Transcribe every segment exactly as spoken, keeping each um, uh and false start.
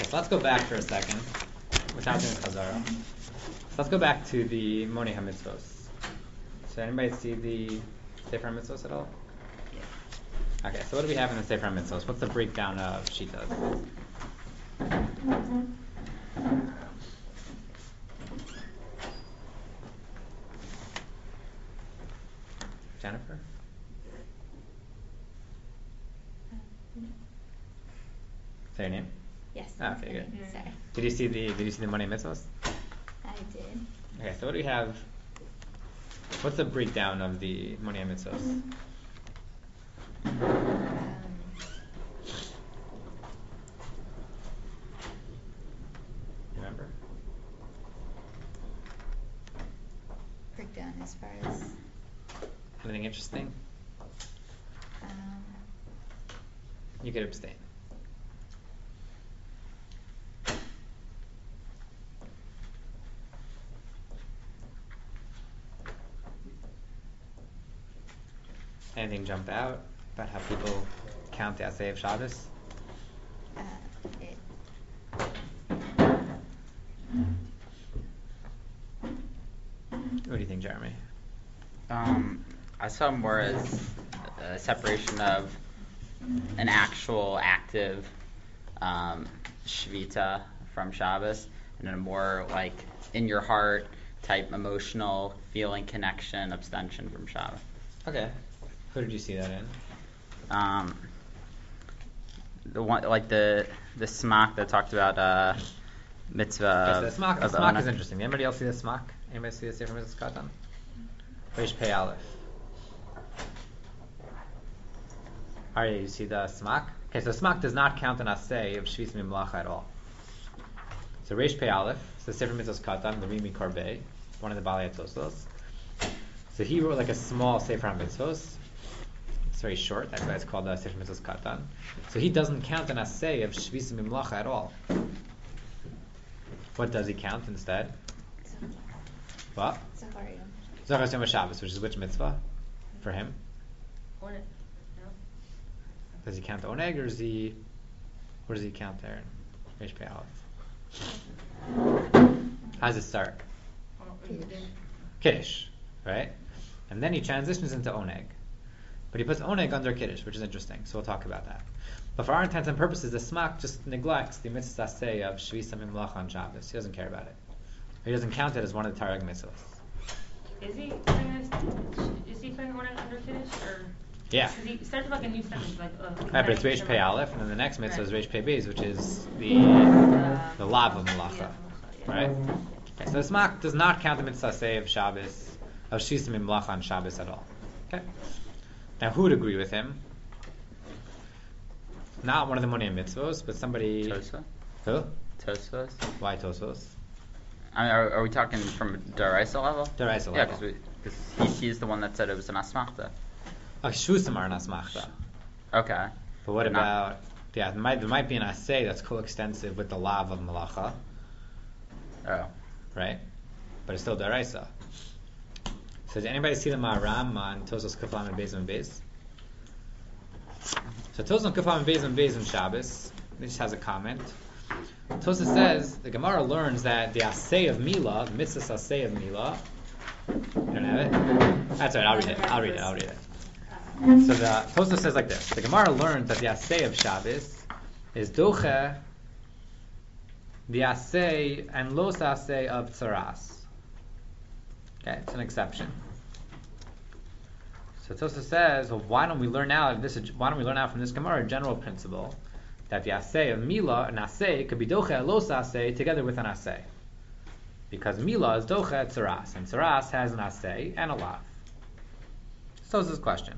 so let's go back for a second without doing Chazara. So let's go back to the Moni HaMitzvos. So anybody see the Sefer HaMitzvos at all? Yeah. Okay, so what do we have in the Sefer HaMitzvos? What's the breakdown of Shitas? Jennifer? Say your name? Yes. Ah, okay, good. Yeah. Sorry. Did you see the Did you see the Moni HaMitzvos? I did. Okay, so what do we have? What's the breakdown of the Moni HaMitzvos? Um, Remember? breakdown as far as Anything interesting? um, You could abstain. Anything jump out about how people count the Asay of Shabbos? uh, it, What do you think, Jeremy? Um, I saw more as a separation of an actual active um, shvita from Shabbos, and then a more like in your heart type emotional feeling connection abstention from Shabbos. Okay. Who did you see that in? Um, the one like the the smock that talked about uh, mitzvah. Okay, so the smock, the of smock Ona. is interesting. Anybody else see the smock? Anybody see the Sefer Mitzvahs Katan? Reish Pei Aleph. Arya, you see the smock? Okay, so smock does not count an Asay of Shvis Mimlacha at all. So Reish Pei Aleph, it's the Sefer Mitzvahs Katan, the Rimi Karbei, one of the Balei Tosos. So he wrote like a small Sefer Mitzvos. It's very short. That's why it's called the Sefer Mitzvahs Katan. So he doesn't count an Asay of Shvis Mimlacha at all. What does he count instead? What? Zachariah. Zachar Yom Shabbos, which is which mitzvah for him? Oneg. No. Does he count the oneg, or is he? What does he count there? Reish Pei Aleph. How does it start? Kiddush, right? And then he transitions into oneg, but he puts oneg under kiddush, which is interesting. So we'll talk about that. But for our intents and purposes, the smak just neglects the mitzvah say of Shvisa Mimlacha on Shabbos. He doesn't care about it. He doesn't count it as one of the Targum mitzvahs. Is he putting this, is he putting Oneg under Kiddush, or? Yeah. Because he starts with like a new sentence, like, uh, Right, but it's Reish Pei Aleph, and then the next mitzvah is Right. Reish Pei Beis, which is the Uh, the lav of yeah, Malacha, yeah. right? Okay, so the smak does not count the mitzvah say of Shabbos, of Shvisa Mimlacha on Shabbos at all. Okay. Now, who would agree with him? Not one of the Monei mitzvos, but somebody. Tosa? Who? Tosfos? Why Tosos? I mean, are, are we talking from a Daraisa level? Deraisa Yeah, level. because he, he's the one that said it was an asmachta. Oh, Shvusim are an asmachta. Okay. But what But not- about? Yeah, there might, there might be an assay that's coextensive with the lav of Malacha, Oh. right? But it's still deraisa. So did anybody see the Maharam on Tosos Kuflam and Beis and Beis? So Tosos Kuflam and Beis and Beis and Shabbos, he just has a comment. Tosos says the Gemara learns that the assay of Mila, the mitzvah assay of Mila. You don't have it? That's all right. I'll read it. I'll read it. I'll read it. So the Tosos says like this: the Gemara learns that the assay of Shabbos is doche the assay and los assay of tzaras. Okay, it's an exception. So Tosa says, well, why don't we learn out this? Why don't we learn out from this Gemara a general principle that the assay of Mila and assay could be doche los assay together with an assay, because Mila is doche tzaras, and tzaras has an assay and a lav. So is this question.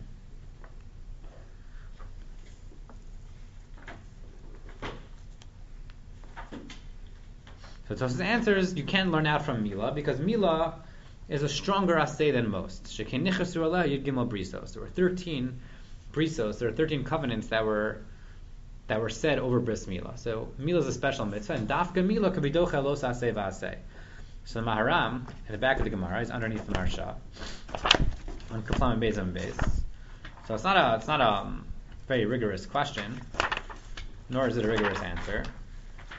So Tosa's answer is you can learn out from Mila because Mila is a stronger assay than most. Shekein nichasru aleh yud gimel brisos. There were thirteen brisos. There are thirteen covenants that were that were said over bris Mila. So Mila is a special mitzvah, and dafka Mila could be docha los assay v'assay. So the Maharam at the back of the Gemara is underneath the Marsha on Kuflam and Beis and Beis. So it's not a it's not a um, very rigorous question, nor is it a rigorous answer.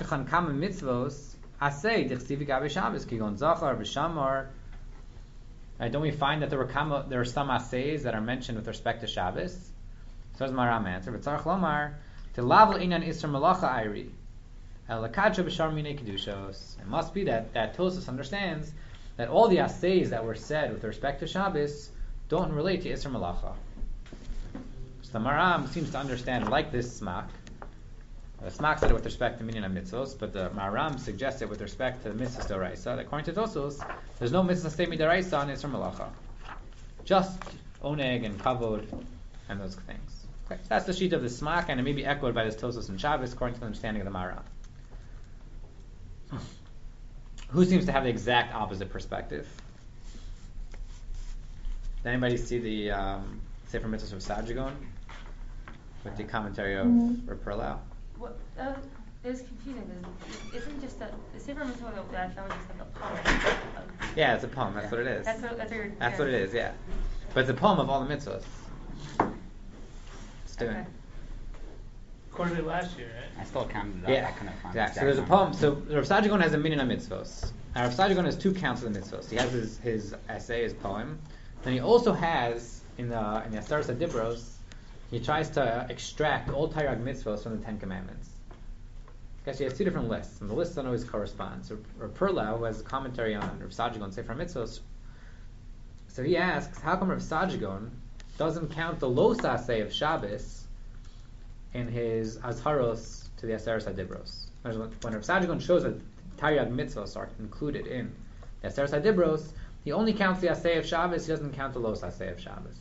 Mashkachan kama mitzvos asay dichsivi gabe Shabbos kigon zachar v'shamar. Right, don't we find that there were kama, there are some assays that are mentioned with respect to Shabbos? So does Maram answer. V'tzarich lomar to lavel inan isra malacha ayri el lakadsha b'shar minei kedushos. It must be that that Tosfos understands that all the assays that were said with respect to Shabbos don't relate to isra malacha. So the Maram seems to understand like this smak. The Smak said it with respect to minyan mitzvos, but the Maram suggests it with respect to the mitzvahs d'oraisa. According to Tosfos, there's no mitzvah state mid'oraisa on Isra Malacha, just oneg and kavod and those things. Okay, so that's the sheet of the Smak, and it may be echoed by this Tosfos and Shabbos, according to the understanding of the Maram. Who seems to have the exact opposite perspective? Did anybody see the um, Sefer Mitzvahs of Sajagon with the commentary of mm-hmm. Reb Perlau? What, uh, it was confusing because isn't just that the Sefer Mitzvah that I found was just like a poem. Of, yeah, it's a poem. That's yeah. what it is. That's what, that's what, you're, that's yeah. what it is. Yeah, but it's a poem of all the mitzvahs. Let's do okay. it. According to last year, right? I still counted it up. Yeah, I couldn't find yeah. the So there's a number. poem. So Rav Sajagon has a minyan mitzvos. And Rav Sajagon has two counts of the mitzvos. He has his, his essay, his poem. Then he also has in the in the Aseres HaDibros, he tries to extract all Taryag mitzvos from the Ten Commandments. Actually, he has two different lists, and the lists don't always correspond. So Rav Perlau, who has a commentary on Rav Sajagon Sefer Mitzvos, so he asks, how come Rav Sajagon doesn't count the Los Aseh of Shabbos in his Azharos to the Aseres HaDibros? When Rav Sajagon shows that Taryag mitzvos are included in the Aseres HaDibros, he only counts the Aseh of Shabbos, he doesn't count the Los Aseh of Shabbos.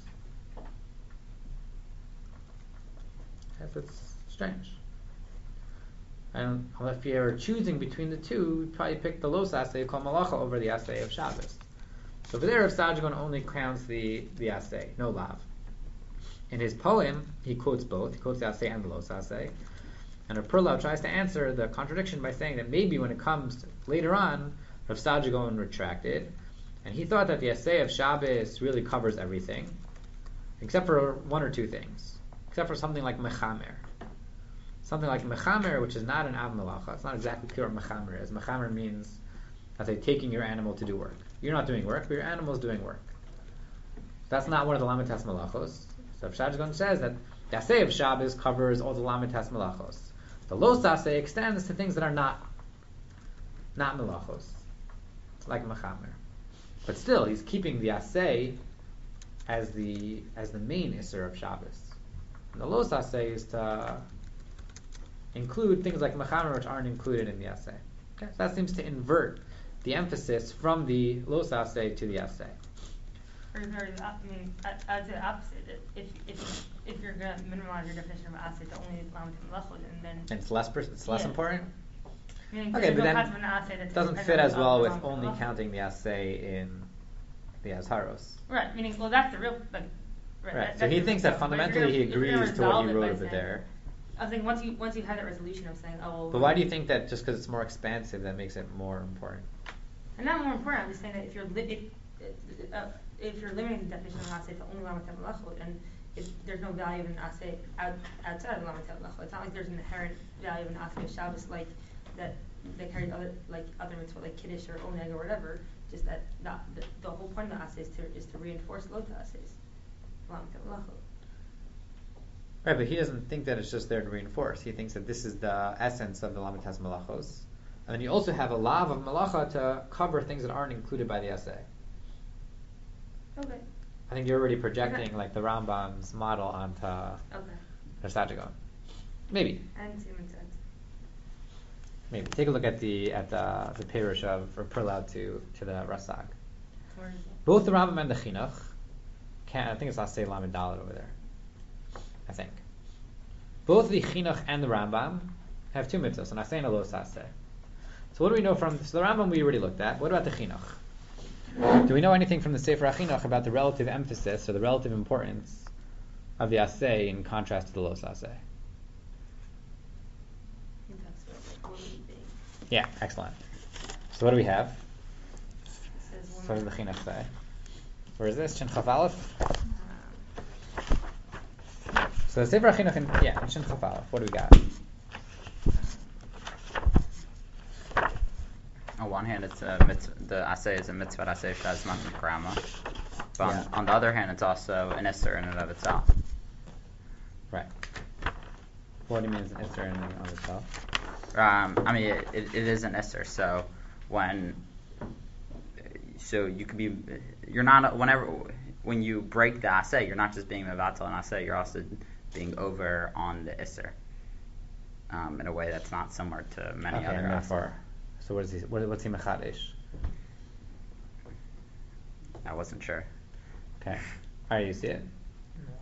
Yes, it's strange. And if you're choosing between the two, you'd probably pick the Los Aseh Kol Malacha over the Aseh of Shabbos. So over there, Rav Sajagon only counts the, the Aseh, no Lav. In his poem, he quotes both. He quotes the Aseh and the Los Aseh. And Rav Perlau tries to answer the contradiction by saying that maybe when it comes to, later on, Rav Sajagon retracted, and he thought that the Aseh of Shabbos really covers everything, except for one or two things. Except for something like Mechamer. Something like Mechamer, which is not an Av Malacha. It's not exactly pure Mechamer is. Mechamer means, I say, taking your animal to do work. You're not doing work, but your animal is doing work. That's not one of the Lamites Malachos. So Rav Sajagon says that the Aseh of Shabbos covers all the Lamites Malachos. The Los Aseh extends to things that are not not Malachos, like Mechamer. But still, he's keeping the Aseh as the as the main Isser of Shabbos. And the Los Aseh is to include things like Mechamer, which aren't included in the Aseh. Okay? So that seems to invert the emphasis from the Los Aseh to the Aseh. Or, or the, I mean, I, I'd say the opposite. If if if you're going to minimize your definition of asset to only Lamed Melachot, and then And it's less pers- it's less yeah. important. Meaning Okay, there's but no then concept of an asset that's it doesn't fit dependent as on well the with Lamed only Melachot. counting the Aseh in the Azharos. Right. Meaning, well, that's the real. Like, right. Right. That, so that's he the thinks real that stuff. But if fundamentally he you're gonna- if you're gonna agrees to what resolve he it wrote by over saying- there. I was thinking once you once you have that resolution of saying, oh. Well, But why do you think that just because it's more expansive that makes it more important? And not more important. I'm just saying that if you're li- if, uh, if you're limiting the definition of asset to only Lamed Melachot, and if there's no value in asset out, outside of Lamed Melachot, it's not like there's an inherent value in asset of Shabbos like that they carry other like other mitzvot like kiddush or oneg or whatever. Just that not the, the whole point of the asay is to is to reinforce lota asays. Right, but he doesn't think that it's just there to reinforce. He thinks that this is the essence of the Lamed Tes Malachos. And then you also have a lav of malacha to cover things that aren't included by the essay. Okay. I think you're already projecting Okay. like the Rambam's model onto Okay. the Sajagon. Maybe. I didn't see what it said. Maybe. Take a look at the at the the Perush of from Perloud to to the Rasag. Where is it? Both the Rambam and the Chinuch can I think it's Asay Lamed Dalet over there. I think. Both the Chinuch and the Rambam have two mitzvahs, and Asay and a Los Asay. So what do we know from so the Rambam we already looked at. What about the Chinuch? Do we know anything from the Sefer HaChinuch about the relative emphasis or the relative importance of the Asay in contrast to the Los Asay? I think that's what the woman thing. Yeah, excellent. So what do we have? It says So what woman. does the Chinuch say? Where is this? Shin Chaf Aleph? Um, So the Sefer HaChinuch, in, yeah, Shin Chaf Aleph. What do we got? On one hand, it's a mitzvah, the asay is a mitzvah asay shazman krama. But on, Yeah. on the other hand, it's also an isser in and of itself. Right. What do you mean is an Isser in and of itself? Um, I mean, it, it, it is an isser. So when, so you could be, you're not whenever when you break the asay, you're not just being mevatel and asay, you're also being over on the isser. Um, in a way that's not similar to many Okay, other and asay. therefore, so what is he? What, what's he mechadesh? I wasn't sure. Okay. All right, you see it, No.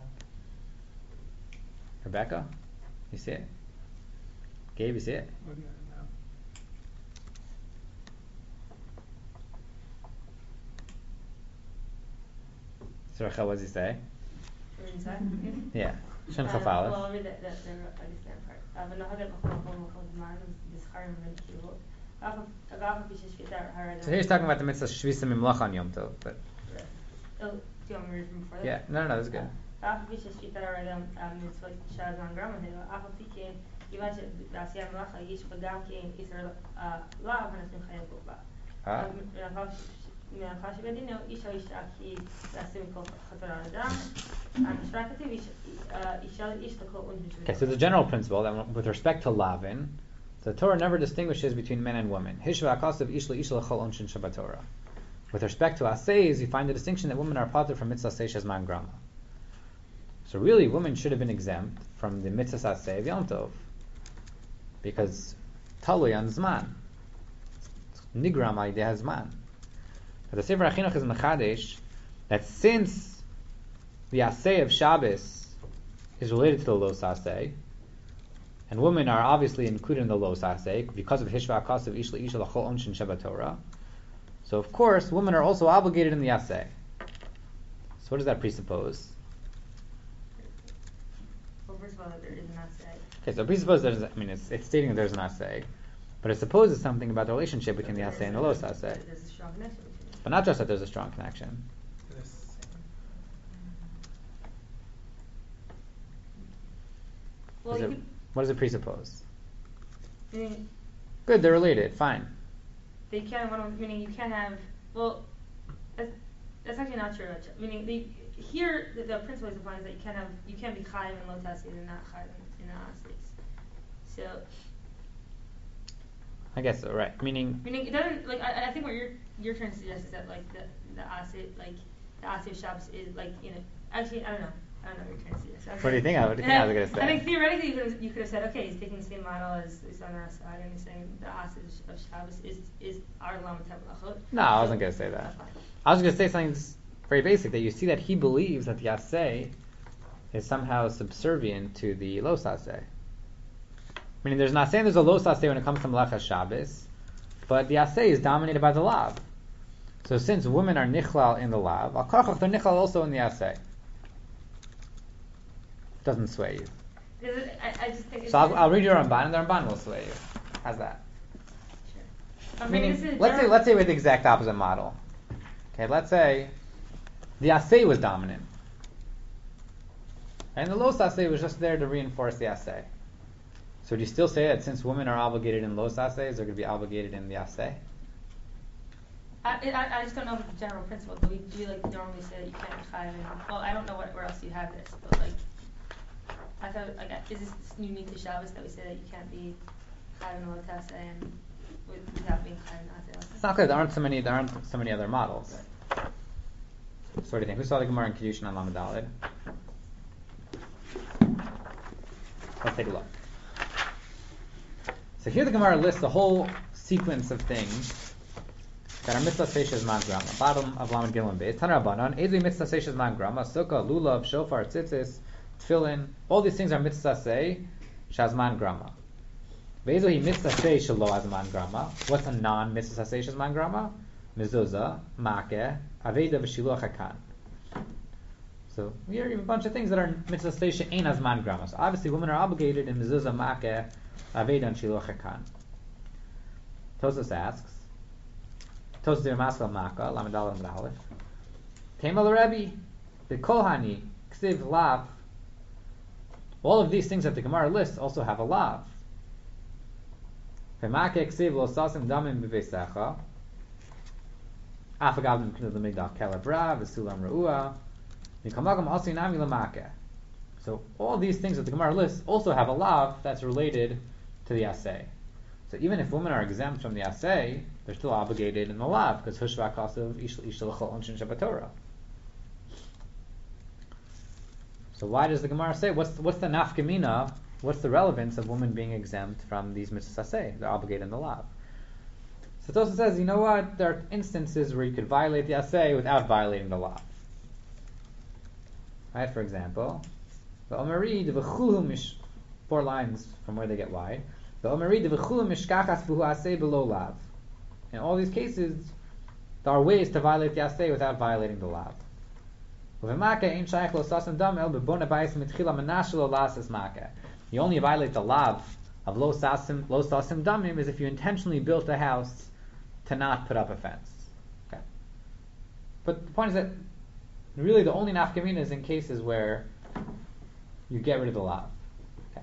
Rebecca? You see it? Gabe, you see it? Looking at it now. So Rachel, what does he say? We're inside. Yeah. Shin Uh, Chaf Well, Aleph. I'll read the, the, the Pakistan part. Uh, ונוהגת בכל מקום ובכל זמן, וזכרים ובנקיות. ואף על פי ששפיטה הרגע. So here he's talking about the mitzvah Shvisa Mimlach on Yom Tov, but Oh, do you want me to read from before that? yeah, no, no, no, that's good. ואף על פי ששפיטה הרגע מצוות שהזמן גרם לזה, אף על פי כן, כיוון שבעשייה המלאכה יש בה גם כן איסור לאו, אנחנו חייב בו בה. Ah. מאחר שבדינו, איש או אישה כי תעשה מכל חתונה אדם, המשפט כתוב אישה לאיש לכל עונש. Okay, so the general principle that with respect to Lavin, the Torah never distinguishes between men and women. Hishva akasav ish le'ish lechol onshin Shabbat Torah. With respect to Aseis, you find the distinction that women are patur from mitzvah Aseh shezman grama. So really, women should have been exempt from the mitzvah Aseh of Yom Tov, because talui on zman, nigram al yedei hazman. But the Sefer HaChinuch is mechadesh that since the Aseh of Shabbos is related to the Los Aseh, and women are obviously included in the Los Aseh because of Hishva Akasav Ish Le'ish Lachol Onshin Shabbat Torah. So of course, women are also obligated in the Aseh. So what does that presuppose? Well, first of all, there is an assay. Okay, so it presupposes there's, I mean, it's, it's stating that there's an Aseh, but it supposes something about the relationship between the Aseh and the Los Aseh. There's a strong connection between them. But not just that there's a strong connection. This- Well, Does you it- could, what does it presuppose? meaning Good, they're related, fine. they can't, one of- meaning you can't have, well, that's, that's actually not true. actu- Meaning, the, here, the, the principle is applies that you can't have, you can't be chayiv in low tasses and not chayiv in, in the assays. So, I guess so, right. Meaning, meaning it doesn't, like, I, I think what you're, you're trying to suggest is that, like, the, the assay, like, the assay of Shabbos is, like, you know, actually, I don't know. I don't know what you're trying to suggest. I'm What do you think I- what do you think I was gonna say? I think theoretically you could have, you could have said, okay, he's taking the same model as the Son Rasag, and he's saying the assay of Shabbos is, is our Lam Tabachot. no, I wasn't going to say that. That's fine. I was going to say something s- very basic, that you see that he believes that the Aseh is somehow subservient to the Los Aseh. Meaning there's not saying there's a Los Aseh when it comes to Melachas Shabbos, but the Aseh is dominated by the Lav. So since women are Nichlal in the Lav, Al Karchach, they're Nichlal also in the Aseh. Doesn't sway you. Because it, I, I just think it's So I'll, I'll read your Ramban, and the Ramban will sway you. How's that? Sure. I mean, Meaning, this is let's say general- let's say with the exact opposite model. Okay, let's say the Aseh was dominant, and the Los Aseh was just there to reinforce the Aseh. So do you still say that since women are obligated in los aseh, they're going to be obligated in the aseh? I, I, I just don't know the general principle. Do we, do we like normally say that you can't be chayav in? Well, I don't know what, where else you have this, but like, I thought, like, is this unique to Shabbos that we say that you can't be chayav in Lotase and with, without being chayav in Aseh? It's not clear. There aren't so many. There aren't so many other models. So what do you think? Who saw the Gemara in Kiddushin on Lamed Daled? Let's take a look. So here the Gemara lists the whole sequence of things that are mitzvah seishes man grama. Bottom of Lamed Gimel Beis. Tanar Rabbanan. Ezri mitzvah seishes man grama. Sukkah, lulav, shofar, tzitzis, tefillin. All these things are mitzvah say shazman grama. Ve'ezo hi mitzvah say shelo azman grama. What's a non mitzvah say shazman grama? Mezuzah, makeh, aveda v'shiluach hakan. So here are a bunch of things that are mitzvah say she'ein azman grama. So obviously women are obligated in mezuzah, makeh, aveda, and shiluach hakan. Tosas asks. Tosas dir maskal maka lamed daled lamed aleph. Temal Rebbe the kohani ksiv lav. All of these things that the Gemara lists also have a lav. V'makeh ksiv lo sasim damim b'veisecha. Afagav m'knud l'migdal kelabra v'sulam re'ua. V'kamagam asi nami l'makeh. So all these things that the Gemara lists also have a lav that's related to the aseh. So even if women are exempt from the aseh, they're still obligated in the lav because hushva kasav ish ish l'chol onshin shabbatorah. So why does the Gemara say what's what's the nafkamina? What's the relevance of women being exempt from these mitzvahs aseh? They're obligated in the lav. So Tosafos says, you know what? There are instances where you could violate the aseh without violating the lav. Right? For example, the Omerid v'chulu mish four lines from where they get wide. The Omerid v'chulu mishkachas v'hu aseh below lav. In all these cases, there are ways to violate the aseh without violating the lav. You only violate the lav of lo sasim lo sasim damim is if you intentionally built a house to not put up a fence. Okay. But the point is that really the only nafkamina is in cases where you get rid of the lav. Okay.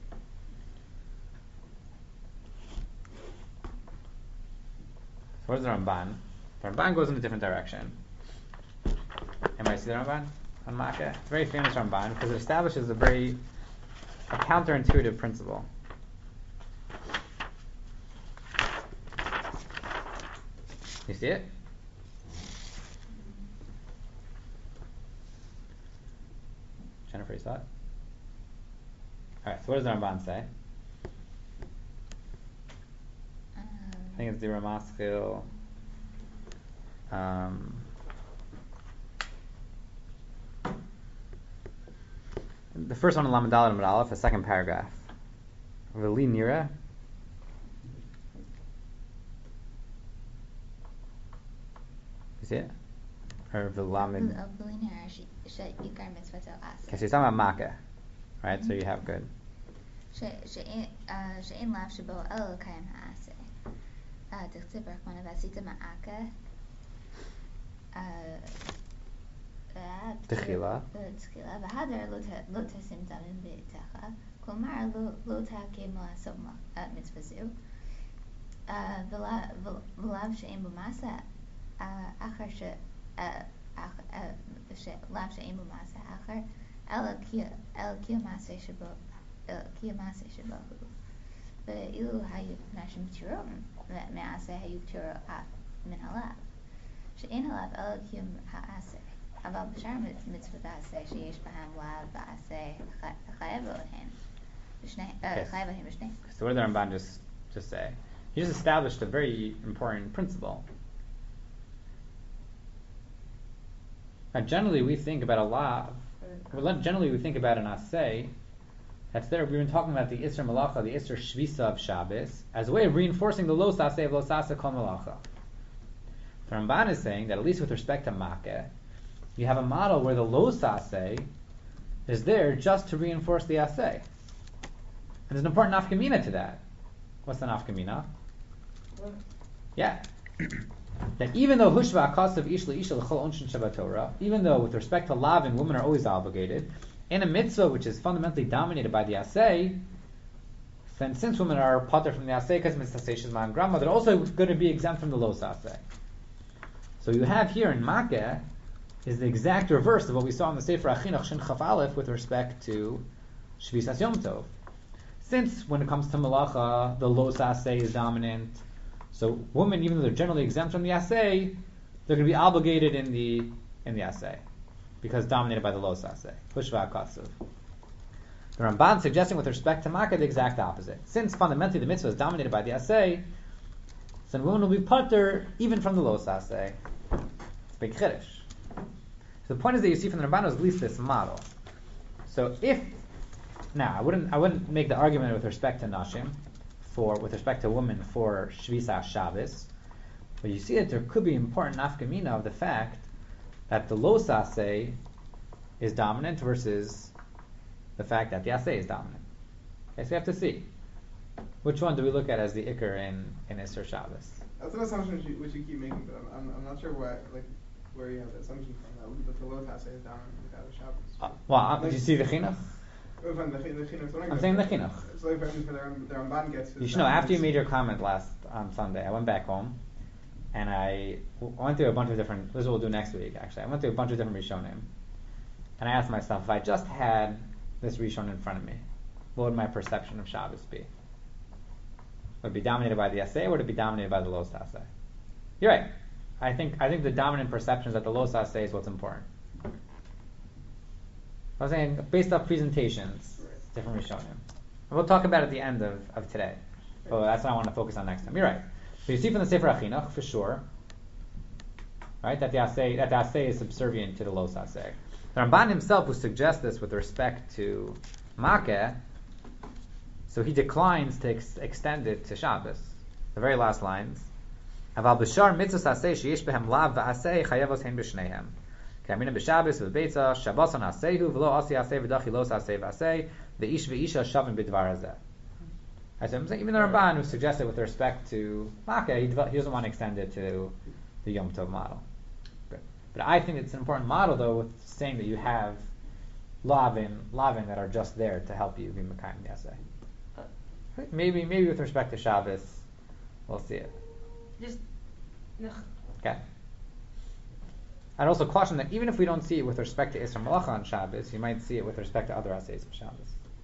So what is the Ramban? The Ramban goes in a different direction. Anybody see the Ramban on Makkah? It's a very famous Ramban because it establishes a very a counterintuitive principle. You see it? Jennifer, you saw it? Alright, so what does the Ramban say? Um, I think it's the Ramaschil. Um, the first one in Lamed Daled and Lamed Aleph, the second paragraph. V'li nira. You see it? Or v'lamed. Bel- Belinera sh- she'ikar mitzvato aseh. Okay, so you're talking about Makkah, right? So you have good. Sh- she'ein uh, she'ein lav shebo el kayim ha'aseh. Uh, T'chtiv Rachmana v'asita ma'akeh. Uh, Techila. תחילה, והדר לא תשים דמים בביתך, כלומר לא תעכב מלעשות מצווה זו, ולאו שאין בו מעשה, אחר ש... לאו שאין בו מעשה אחר, אלא כי המעשה שבו, כי המעשה שבו הוא. ואילו היו נשים פטורות מעשה, היו פטורות מן הלאו, שאין עליו אלא כי העשה. אבל בשאר מצוות העשה שיש בהם לאו ועשה חייב בהן חייב בהן בשני. So what did the Ramban just, just say? He just established a very important principle. Now generally we think about a law, well, generally we think about an aseh, that's there, we've been talking about the Isser Malacha, the Isser Shvisa of Shabbos, as a way of reinforcing the Los Aseh of Los Aseh Kol Malacha. The Ramban is saying that at least with respect to Makkah, you have a model where the Los Aseh is there just to reinforce the Aseh. And there's an important nafkamina to that. What's the nafkamina? Yeah. That even though Hushva Akasav Ish Isha L'chol Onshin Shabbat Torah, even though with respect to Lavin, women are always obligated, in a mitzvah which is fundamentally dominated by the Aseh, then since women are pater from the asay because mitzasay shizman grandma, they're also going to be exempt from the los asay. So you have here in Makeh is the exact reverse of what we saw in the Sefer Achinuch Shin Chaf Aleph with respect to Shvisas Yom Tov. Since when it comes to Malacha, the los asay is dominant, so women, even though they're generally exempt from the asay, they're going to be obligated in the in the asay because dominated by the los asay. Hushva Katsuv. The Ramban suggesting with respect to Makeh the exact opposite. Since fundamentally the mitzvah is dominated by the asay, then women will be pater even from the los asay. It's big chiddush. So the point is that you see from the Ramban is at least this model. So if now I wouldn't I wouldn't make the argument with respect to nashim for with respect to women for Shvisas Shabbos, but you see that there could be important nafkamina of the fact that the los asay is dominant versus the fact that the asay is dominant. Okay, so you have to see which one do we look at as the ikar in in Isser Shabbos. That's an assumption which you, which you keep making, but I'm, I'm, I'm not sure why, like where you have the assumption from that, that the los asay is dominant without a Shabbos. Uh, well, uh, did you see the chinuch? Oh, fine, the, the chinuch, I'm saying the chinuch. So if the Ramban gets his you should know, after you made your comment last on Sunday, I went back home and I w- went through a bunch of different, this is what we'll do next week actually, I went through a bunch of different Rishonim and I asked myself, if I just had this Rishon in front of me, what would my perception of Shabbos be? Would it be dominated by the asay or would it be dominated by the los asay? You're right. I think I think the dominant perception is that the los asay is what's important. I was saying, based off presentations, it's different Rishonim. And we'll talk about it at the end of, of today. But that's what I want to focus on next time. You're right. So you see from the Sefer Achinuch, for sure, right, that the asay, that the asay is subservient to the los asay. The Ramban himself, who suggests this with respect to Makeh, so he declines to ex- extend it to Shabbos. The very last lines. Aval b'shar mitzvos asay sheyesh behem lav v'asay chayevos hein b'shneihem. Kamina b'Shabbos v'beitza Shabbos on asehu v'lo asi asay v'dachi los asay v'asay v'ish v'isha shavim b'dvar hazeh. I said, even the Ramban who suggested with respect to Makeh, he, he doesn't want to extend it to the Yom Tov model. But, but I think it's an important model, though, with saying that you have lavin, lavin that are just there to help you be Mekayim Yaseh. Maybe, maybe with respect to Shabbos, we'll see it. Just, okay. I'd also caution that even if we don't see it with respect to Isra Malacha on Shabbos, you might see it with respect to other assays of Shabbos.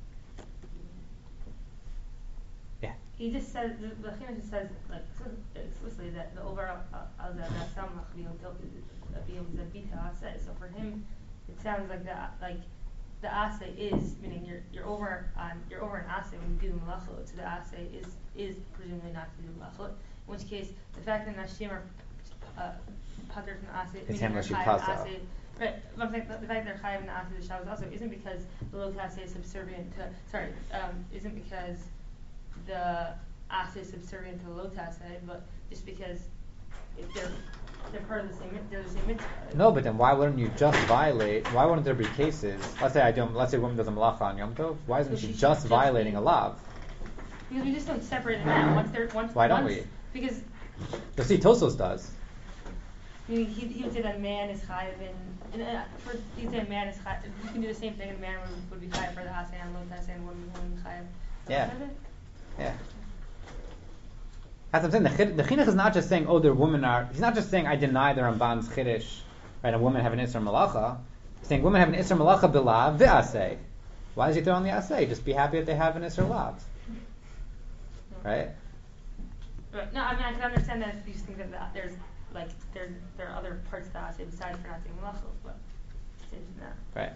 Yeah. He just says, the, the Chinuch just says, like, explicitly that the overall al that samach biyom zabita asay. So for him, it sounds like that, like the asay is meaning you're you're over on you're over an asay when you do malachot. So the asay is is presumably not to do malachot. In which case, the fact that nashim are uh, pater from the asay, it's meaning they're him chayav asay. Right, but I'm saying the, the fact that they're chayav in the asay the Shabbos also isn't because the lo asay is subservient to sorry um, isn't because the asay is subservient to the lo asay, but just because if they're they're part of the same they're the same mitzvah. No, but then why wouldn't you just violate? Why wouldn't there be cases? Let's say I do. Let's say a woman does a malacha on Yom Tov. Why isn't So she she just should violating just a lav? Because we just don't separate them out. Once they're once Why don't once, we? Because You see, Tosos does. I mean, he, he would say that man is chayav in, in uh, for he'd say man is chayav. You can do the same thing. And man would, would be chayav for the asay and lo asay, and woman would be chayav. Yeah. Yeah. That's what I'm saying. The, the chinuch is not just saying, oh, the women are. He's not just saying, I deny the Ramban's chiddush, right? A woman have an isser malacha. He's saying women have an isser malacha bilav v'asay. Why does he throw on the asay? Just be happy that they have an isser lav, right? Right. No, I mean I can understand that if you just think that the, there's like there there are other parts of the asay besides for not doing malachos, but it's not. Right.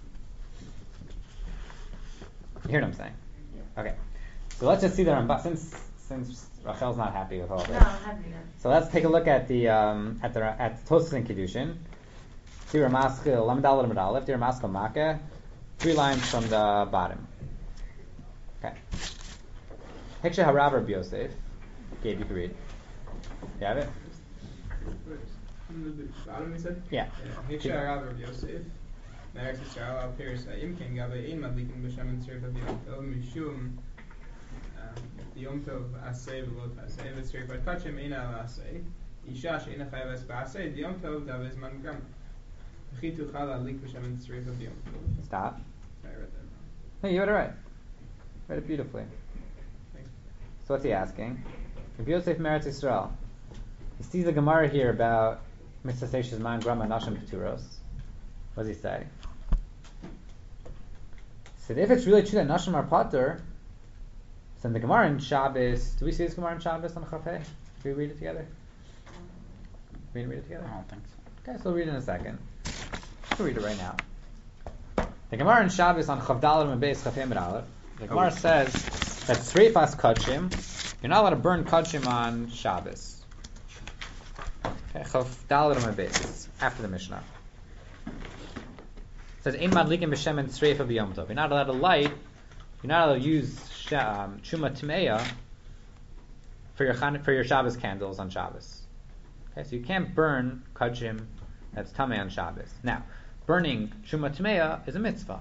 You hear what I'm saying? Yeah. Okay. So let's just see the Ramban since since Rachel's not happy with all this. No, I'm happy now. So let's take a look at the um, at the at Tosfos and Kiddushin. See Ramaschil Lamdal Lamdal Aleph. The Ramaschil Makeh. Three lines from the bottom. Okay. Hiksha Harav Rabbi Yosef. Gabe, you can read. You have it? From the bottom, we said? Yeah. Hiksha Harav Rabbi Yosef. Next is Shara Al Piris Imken Gabe Ein Madlikin B'Shem and Tzrif Yom Tov Mishum Yom Tov Asay V'Lo Tasay V'Tzrif Kachem Ein Al Asay Isha She'Eina Chayavas B'Asay Yom Tov Daviz Man Gram V'Chitu Chal Alik B'Shem and Tzrif Yom Tov. Stop. I read that wrong. No, you read it right. Read it beautifully. So what's he asking? Rabbi Yosef Meretz Yisrael. He sees the Gemara here about Mitzvah Seishes Man Grama Nashim Pturos. What does he say? He said, if it's really true that Nashim are Pater, so in the Gemara in Shabbos, do we see this Gemara in Shabbos on Chafei? Do we read it together? We read it together? I don't think so. Okay, so we'll read it in a second. We'll read it right now. The Gemara in Shabbos on Chavdalar and Beis Chafei Amid Aleph, the Gemara says that Sreifas Kachim, you're not allowed to burn Kachim on Shabbos. Okay, Chavdalar and Beis, after the Mishnah. It says, Ein madlikim b'shem and Sreifa b'yom tov. You're not allowed to light, you're not allowed to use um, Chuma Tmeya for your, for your Shabbos candles on Shabbos. Okay, so you can't burn Kachim that's Tameh on Shabbos. Now, burning Chuma Tmeya is a mitzvah.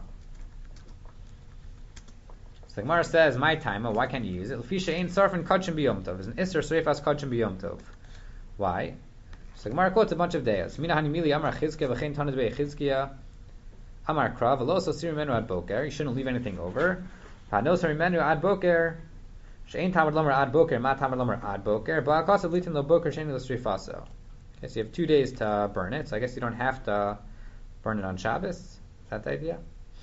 So the Gemara says, my time, why can't you use it? L'fisha ein sarfin kachim b'yom tov. It's an isser sreifas kachim b'yom tov. Why? So the Gemara quotes a bunch of deyas. Mina hanimili amar chizkiya v'chein tanez be'e chizkiya amar krav v'lo sosir menu ad boker. You shouldn't leave anything over. Ha'nosar menu ad boker she'ein tamar lomer ad boker ma tamar lomer ad boker ba'akasav litin lo boker she'ein lo sreifaso. Okay, so you have two days to burn it, so I guess you don't have to burn it on Shabbos. Is that the idea?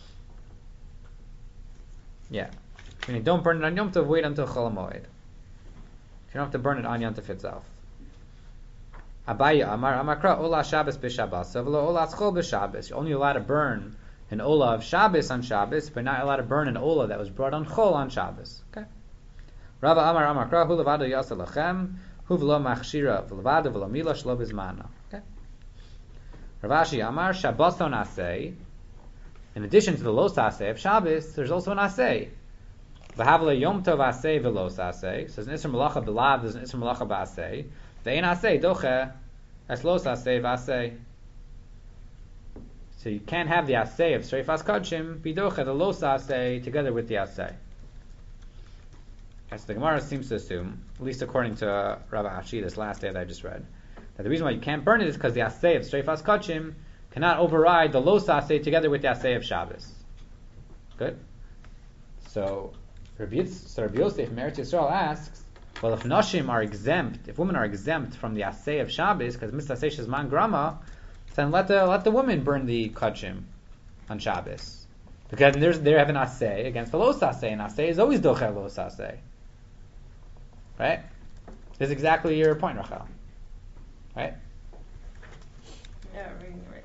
Yeah. Meaning don't burn it on Yom Tov, wait until Chol HaMoed. You don't have to burn it on Yom Tov itself. Abaya Amar Amakra Ola Shabbos b'Shabbos V'lo Ola Chol b'Shabbos. You're only allowed to burn an Ola of Shabbos on Shabbos, but not allowed to burn an Ola that was brought on Chol on Shabbos. Okay. Rava Amar Amakra Hu Levado Yasa Lachem Hu V'lo Machshira V'levado V'lo Mila Shlo Bizmana. Okay. Ravashi Amar Shabboson Aseh. In addition to the Los Aseh of Shabbos, there's also an Aseh. V'havle Yom Tov Aseh V'los Aseh. So there's an Isser Malacha B'lav, there's an Isser Malacha B'aseh. Ve'en Aseh Doche Es Los Aseh V'aseh. So you can't have the Aseh of Sreifas Kachim be Doche, the Los Aseh, together with the Aseh. Okay, so the Gemara seems to assume, at least according to uh, Rav Ashi, this last day that I just read, that the reason why you can't burn it is because the Aseh of Sreifas Kachim cannot override the Los Aseh together with the Aseh of Shabbos. Good? So, Rabbi Yosef Meretz Yisrael asks, well, if Nashim are exempt, if women are exempt from the Aseh of Shabbos, because Mitzvah Seishes Man Grama, then let the let the women burn the Kachim on Shabbos. Because there's, they have an Aseh against the Los Aseh, and Aseh is always Docher Los Aseh. Right? This is exactly your point, Rachel. Right? Yeah, reading the right.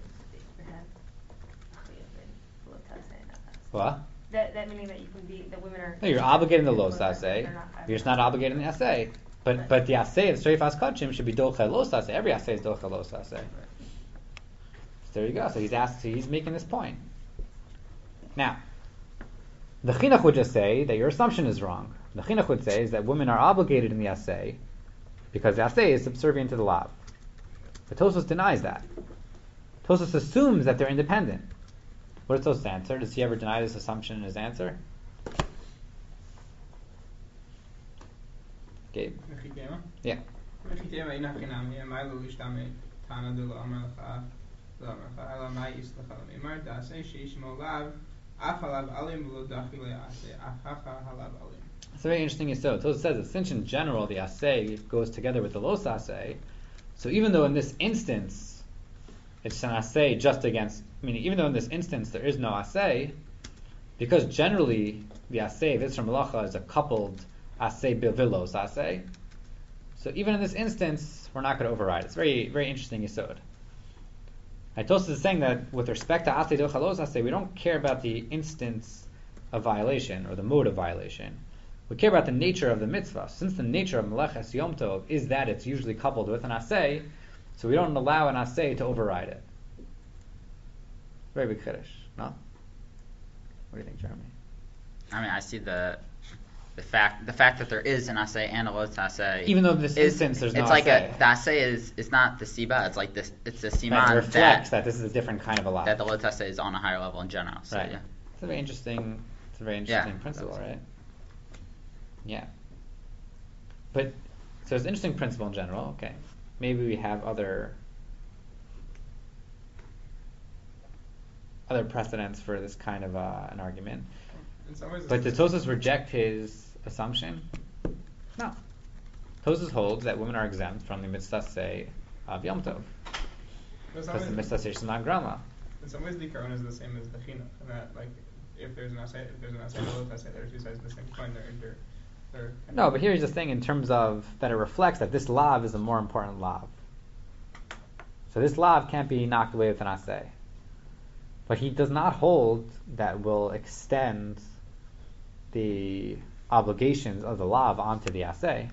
What? That that meaning that you can be the women are. No, you're obligating the Los They're Aseh. not- You're just not obligating the Aseh. But but the Aseh of Sreifas Kachim should be Doche Los Aseh. Every Aseh is Doche Los Aseh. So there you go. So he's asked. He's making this point. Now, the Chinuch would just say that your assumption is wrong. The Chinuch would say is that women are obligated in the Aseh because the Aseh is subservient to the Lav. But Tosfos denies that. Tosfos assumes that they're independent. What does Tosfos answer? Does he ever deny this assumption in his answer? Gabe? Yeah. It's very interesting. So Tosfos says that since in general the Aseh goes together with the Los Aseh, so even though in this instance it's an Aseh just against, meaning even though in this instance there is no Aseh, because generally the Aseh of Isra Malacha is a coupled Aseh Bivilos Aseh, so even in this instance we're not going to override. It's very very interesting Yesod. Tosfos is saying that with respect to Aseh Docha Los Aseh, we don't care about the instance of violation or the mode of violation. We care about the nature of the mitzvah. Since the nature of Meleches Yom Tov is that it's usually coupled with an Aseh, so we don't allow an Aseh to override it. Very big chiddush, no? What do you think, Jeremy? I mean, I see the the fact the fact that there is an Aseh and a Los Aseh. Even though in this is, instance there's no it's like Aseh. a the Aseh is it's not the Siba. It's like this. It's a Siman Right, it reflects that, that this is a different kind of a law. that the Los Aseh is on a higher level in general. So, Right. Yeah. It's a very interesting. It's a very interesting Yeah, principle, that's- right? Yeah. But so it's an interesting principle in general. Okay, maybe we have other other precedents for this kind of uh, an argument. In some ways, But it's- did Tosfos reject his assumption? No. Tosfos holds that women are exempt from the mitzvah say of Yom Tov. In Because some the ways, mitzvah say Shema Grama. in some ways, the Karon is the same as the Chinuch, and that like if there's an asay, if there's an asay, and a asay, there are two sides of the same coin. They're inter, they're kind No, of but here he's just saying in terms of that it reflects that this lav is a more important lav. So this lav can't be knocked away with an asay. But he does not hold that will extend the obligations of the lav onto the asay.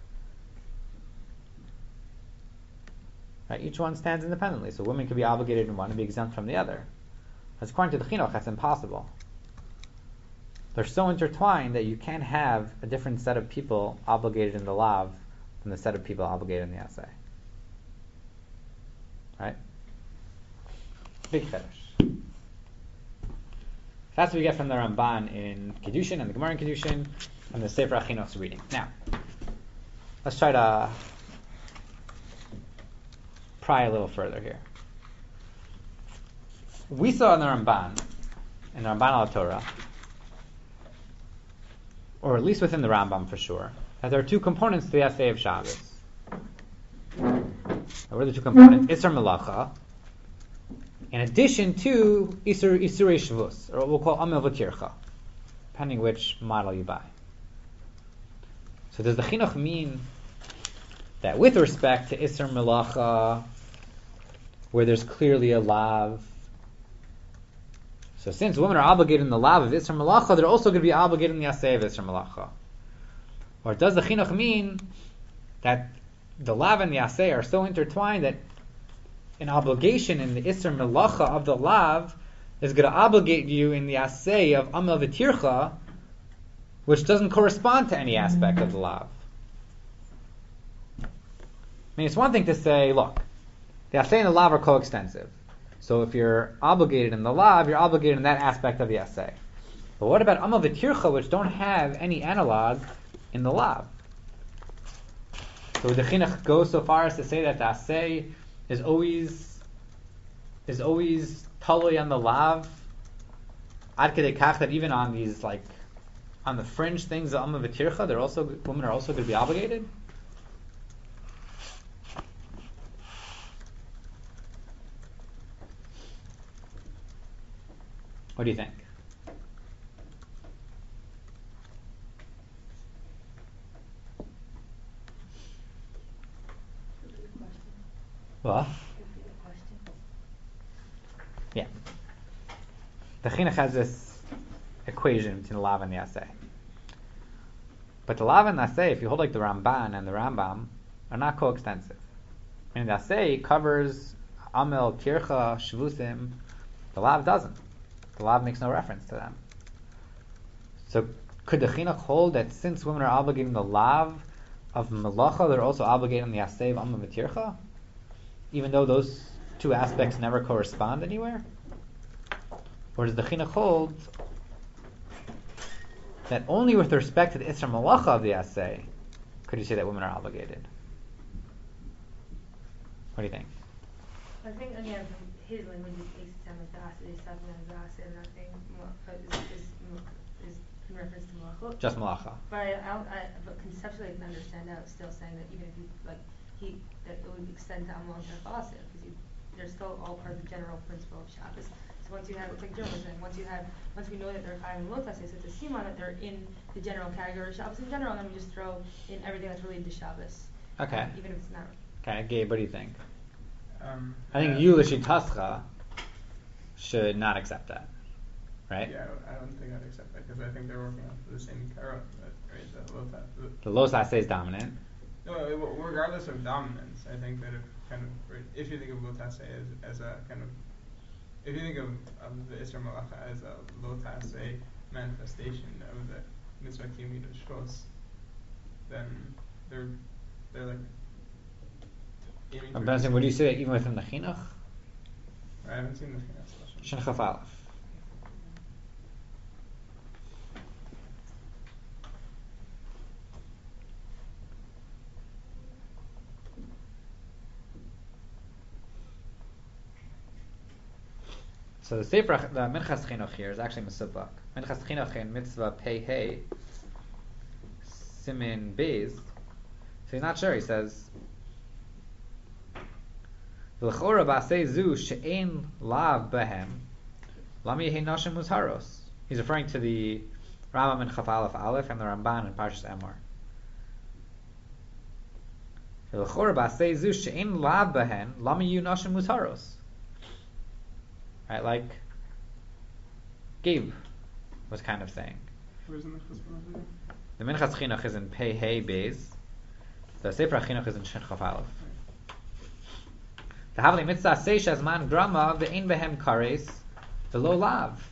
Right? Each one stands independently, so women could be obligated in one and be exempt from the other. As according to the chinuch, that's impossible. They're so intertwined that you can't have a different set of people obligated in the lav than the set of people obligated in the asay. Right? Big chiddush. That's what we get from the Ramban in Kedushin and the Gemara in Kedushin and the Sefer HaChinuch's reading. Now, let's try to pry a little further here. We saw in the Ramban, in the Ramban al Torah, or at least within the Rambam for sure, that there are two components to the Asay of Shabbos. What are the two components? Isser Melacha, in addition to Isur Isurei Shavus, or what we'll call Amel V'Tircha, depending which model you buy. So does the Chinuch mean that with respect to Isur Melacha, where there's clearly a lav, so since women are obligated in the lav of Isur Melacha, they're also going to be obligated in the Asay of Isur Melacha? Or does the Chinuch mean that the lav and the Asay are so intertwined that an obligation in the Isur Melacha of the lav is going to obligate you in the Asay of Amel V'Tircha, which doesn't correspond to any aspect of the lav? I mean, it's one thing to say, look, the Asay and the lav are coextensive. So if you're obligated in the lav, you're obligated in that aspect of the Asay. But what about Amel V'Tircha, which don't have any analog in the lav? So would the Chinuch go so far as to say that the Asay is always is always totally on the lav? Ad kedei kach that even on these like on the fringe things of Amel V'Tircha, they're also women are also going to be obligated? What do you think? What? Yeah. The Chinuch has this equation between the lav and the Asay. But the lav and the Asay, if you hold like the Ramban and the Rambam, are not coextensive. I mean, the Asay covers Amel, Tircha, Shvusim. The lav doesn't. The lav makes no reference to them. So could the Chinuch hold that since women are obligated in the lav of Melacha, they're also obligated in the Asay of Amel V'Tircha? Even though those two aspects never correspond anywhere? Or does the Chinuch hold that only with respect to the Isra Malacha of the Asay could you say that women are obligated? What do you think? I think again from his language it makes it sound like the Asay is talking about the Asay and nothing is, is, is in reference to Malachot. Just Malacha. But I, I, I but conceptually I can understand how it's still saying that even if you like he that it would extend to Amal and Asay because you they're still all part of the general principle of Shabbos. So once you have, it's like Jerome was saying, once you have, once we know that they're Chayim and Lotasei, so it's a simon that they're in the general category of Shabbos in general, and then we just throw in everything that's related to Shabbos. Okay. Um, even if it's not. Okay, Gabe, what do you think? Um, I think uh, you, L'Shitascha, should not accept that, right? Yeah, I don't, I don't think I'd accept that because I think they're working off of the same Karon, right? The Lotas. The Los Asay is dominant. No, it, regardless of dominance, I think that if kind of if you think of Lotasei as, as a kind of if you think of, of the Isra Malacha as a Lotasei manifestation of the Mitzvah Kiyumid of Shvos, then they're they're like aiming I'm for saying, would you say that even within the Chinuch? I haven't seen the Chinuch. Shin Chaf Aleph. So the Sefer, the Minchas Chinuch here is actually Mesubak. Minchas Chinuch in Mitzvah Pei Hey Simin Beis. So he's not sure. He says, "L'chora b'asei zu she'ein lav behem, lami yehi nashim muzharos." He's referring to the Rambam in Chaf Aleph Aleph and the Ramban in Parshas Emor. L'chora b'asei zu she'ein lav behem, lami yehi nashim muzharos. Right, like Gabe was kind of saying. Where's the Minchas Chinuch? The Minchas Chinuch is in Pei Hei Beis. The Sefer HaChinuch is in Shin Chaf Aleph. The Havli Mitzvah Seisha Zman Grama Ve'ein Behem Kares Ve'lo Lav.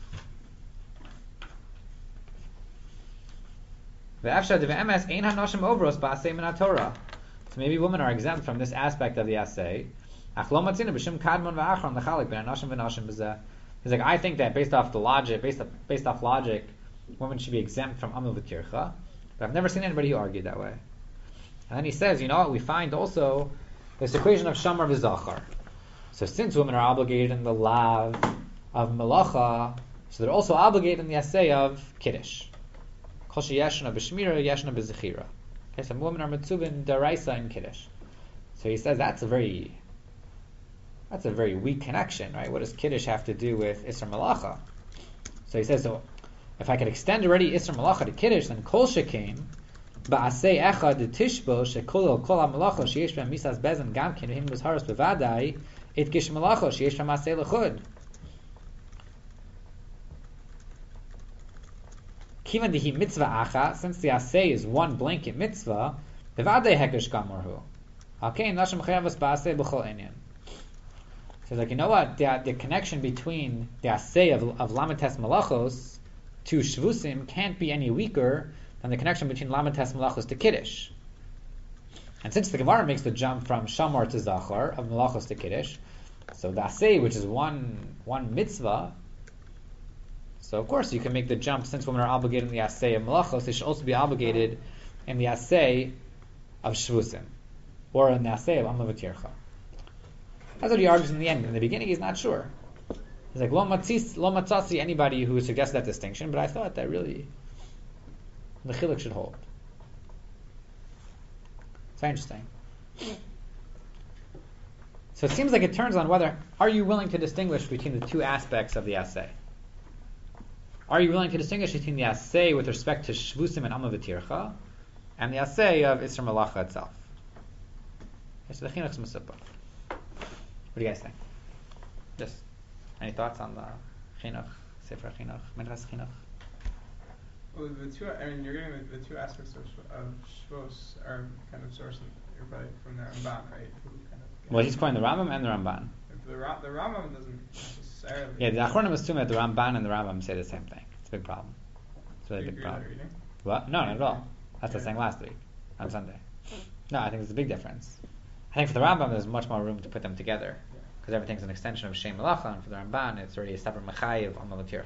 Ve'afsha Deve'emes Ein HaNoshim Ovros Ba'asei Min HaTorah. So maybe women are exempt from this aspect of the Asay. Ach lo matzina b'shem kadmon v'achron l'chalik ben hanoshim v'noshim b'zeh. He's like, I think that based off the logic, based off, based off logic, women should be exempt from amul v'tircha. But I've never seen anybody who argued that way. And then he says, you know what, we find also this equation of shamar v'zachar. So since women are obligated in the lav of melacha, so they're also obligated in the assay of kiddush. Kol sheyeshna b'shmira, yeshna b'zechira. Okay, so women are mitzuvin daraisa in kiddush. So he says that's a very That's a very weak connection, right? What does Kiddush have to do with Isser Malacha? So he says, so if I could extend already Isser Malacha to Kiddush, then Kol Shekein, Ba'asei Echad Tishbo, Shekol Kol HaMalacha, Sheyesh B'em Misas Bezen, Gam Ken V'him Muzharos B'vadai, It Gish Malacha, Sheyesh B'em Asei L'chud. Kivan Dihi Mitzvah Acha, since the Asei is one blanket mitzvah, B'vadai Hekesh Gamorhu. Okay, Nashim Chayavas Ba'asei B'chol Enyan. So he's like, you know what? The, the connection between the asay of, of Lamites Malachos to Shvusim can't be any weaker than the connection between Lamites Malachos to Kiddush. And since the Gemara makes the jump from Shamar to Zachar, of Malachos to Kiddush, so the asay, which is one one mitzvah, so of course you can make the jump, since women are obligated in the asay of Malachos, they should also be obligated in the asay of Shvusim, or in the asay of Amlav Tircha. That's what he argues in the end. In the beginning, he's not sure. He's like, lo matzis, lo matzasi, anybody who suggests that distinction, but I thought that really the chiluk should hold. It's very interesting. So it seems like it turns on whether, are you willing to distinguish between the two aspects of the assay? Are you willing to distinguish between the assay with respect to shvusim and amav v'tircha, and the assay of Isser Malacha itself? Okay, so the chinuch is masupah. What do you guys think? Yes. Any thoughts on the chinuch, sefer chinuch, minchas chinuch? Well, the two, I mean, you're getting the, the two aspects of, of Shvos are kind of sourced right from the Ramban, right? Who kind of Well, he's quoting the Rambam and the Ramban. The, Ra- the Rambam doesn't necessarily. Yeah, the Achronim assume that the Ramban and the Rambam say the same thing. It's a big problem. It's a really Do you big agree problem. with that reading? What? No, not at all. That's what I was Yeah. saying last week, on Sunday. No, I think there's a big difference. I think for the Rambam, there's much more room to put them together, because everything's an extension of Shem Malacha, and for the Ramban, it's already a separate Mechayiv on Malatircha.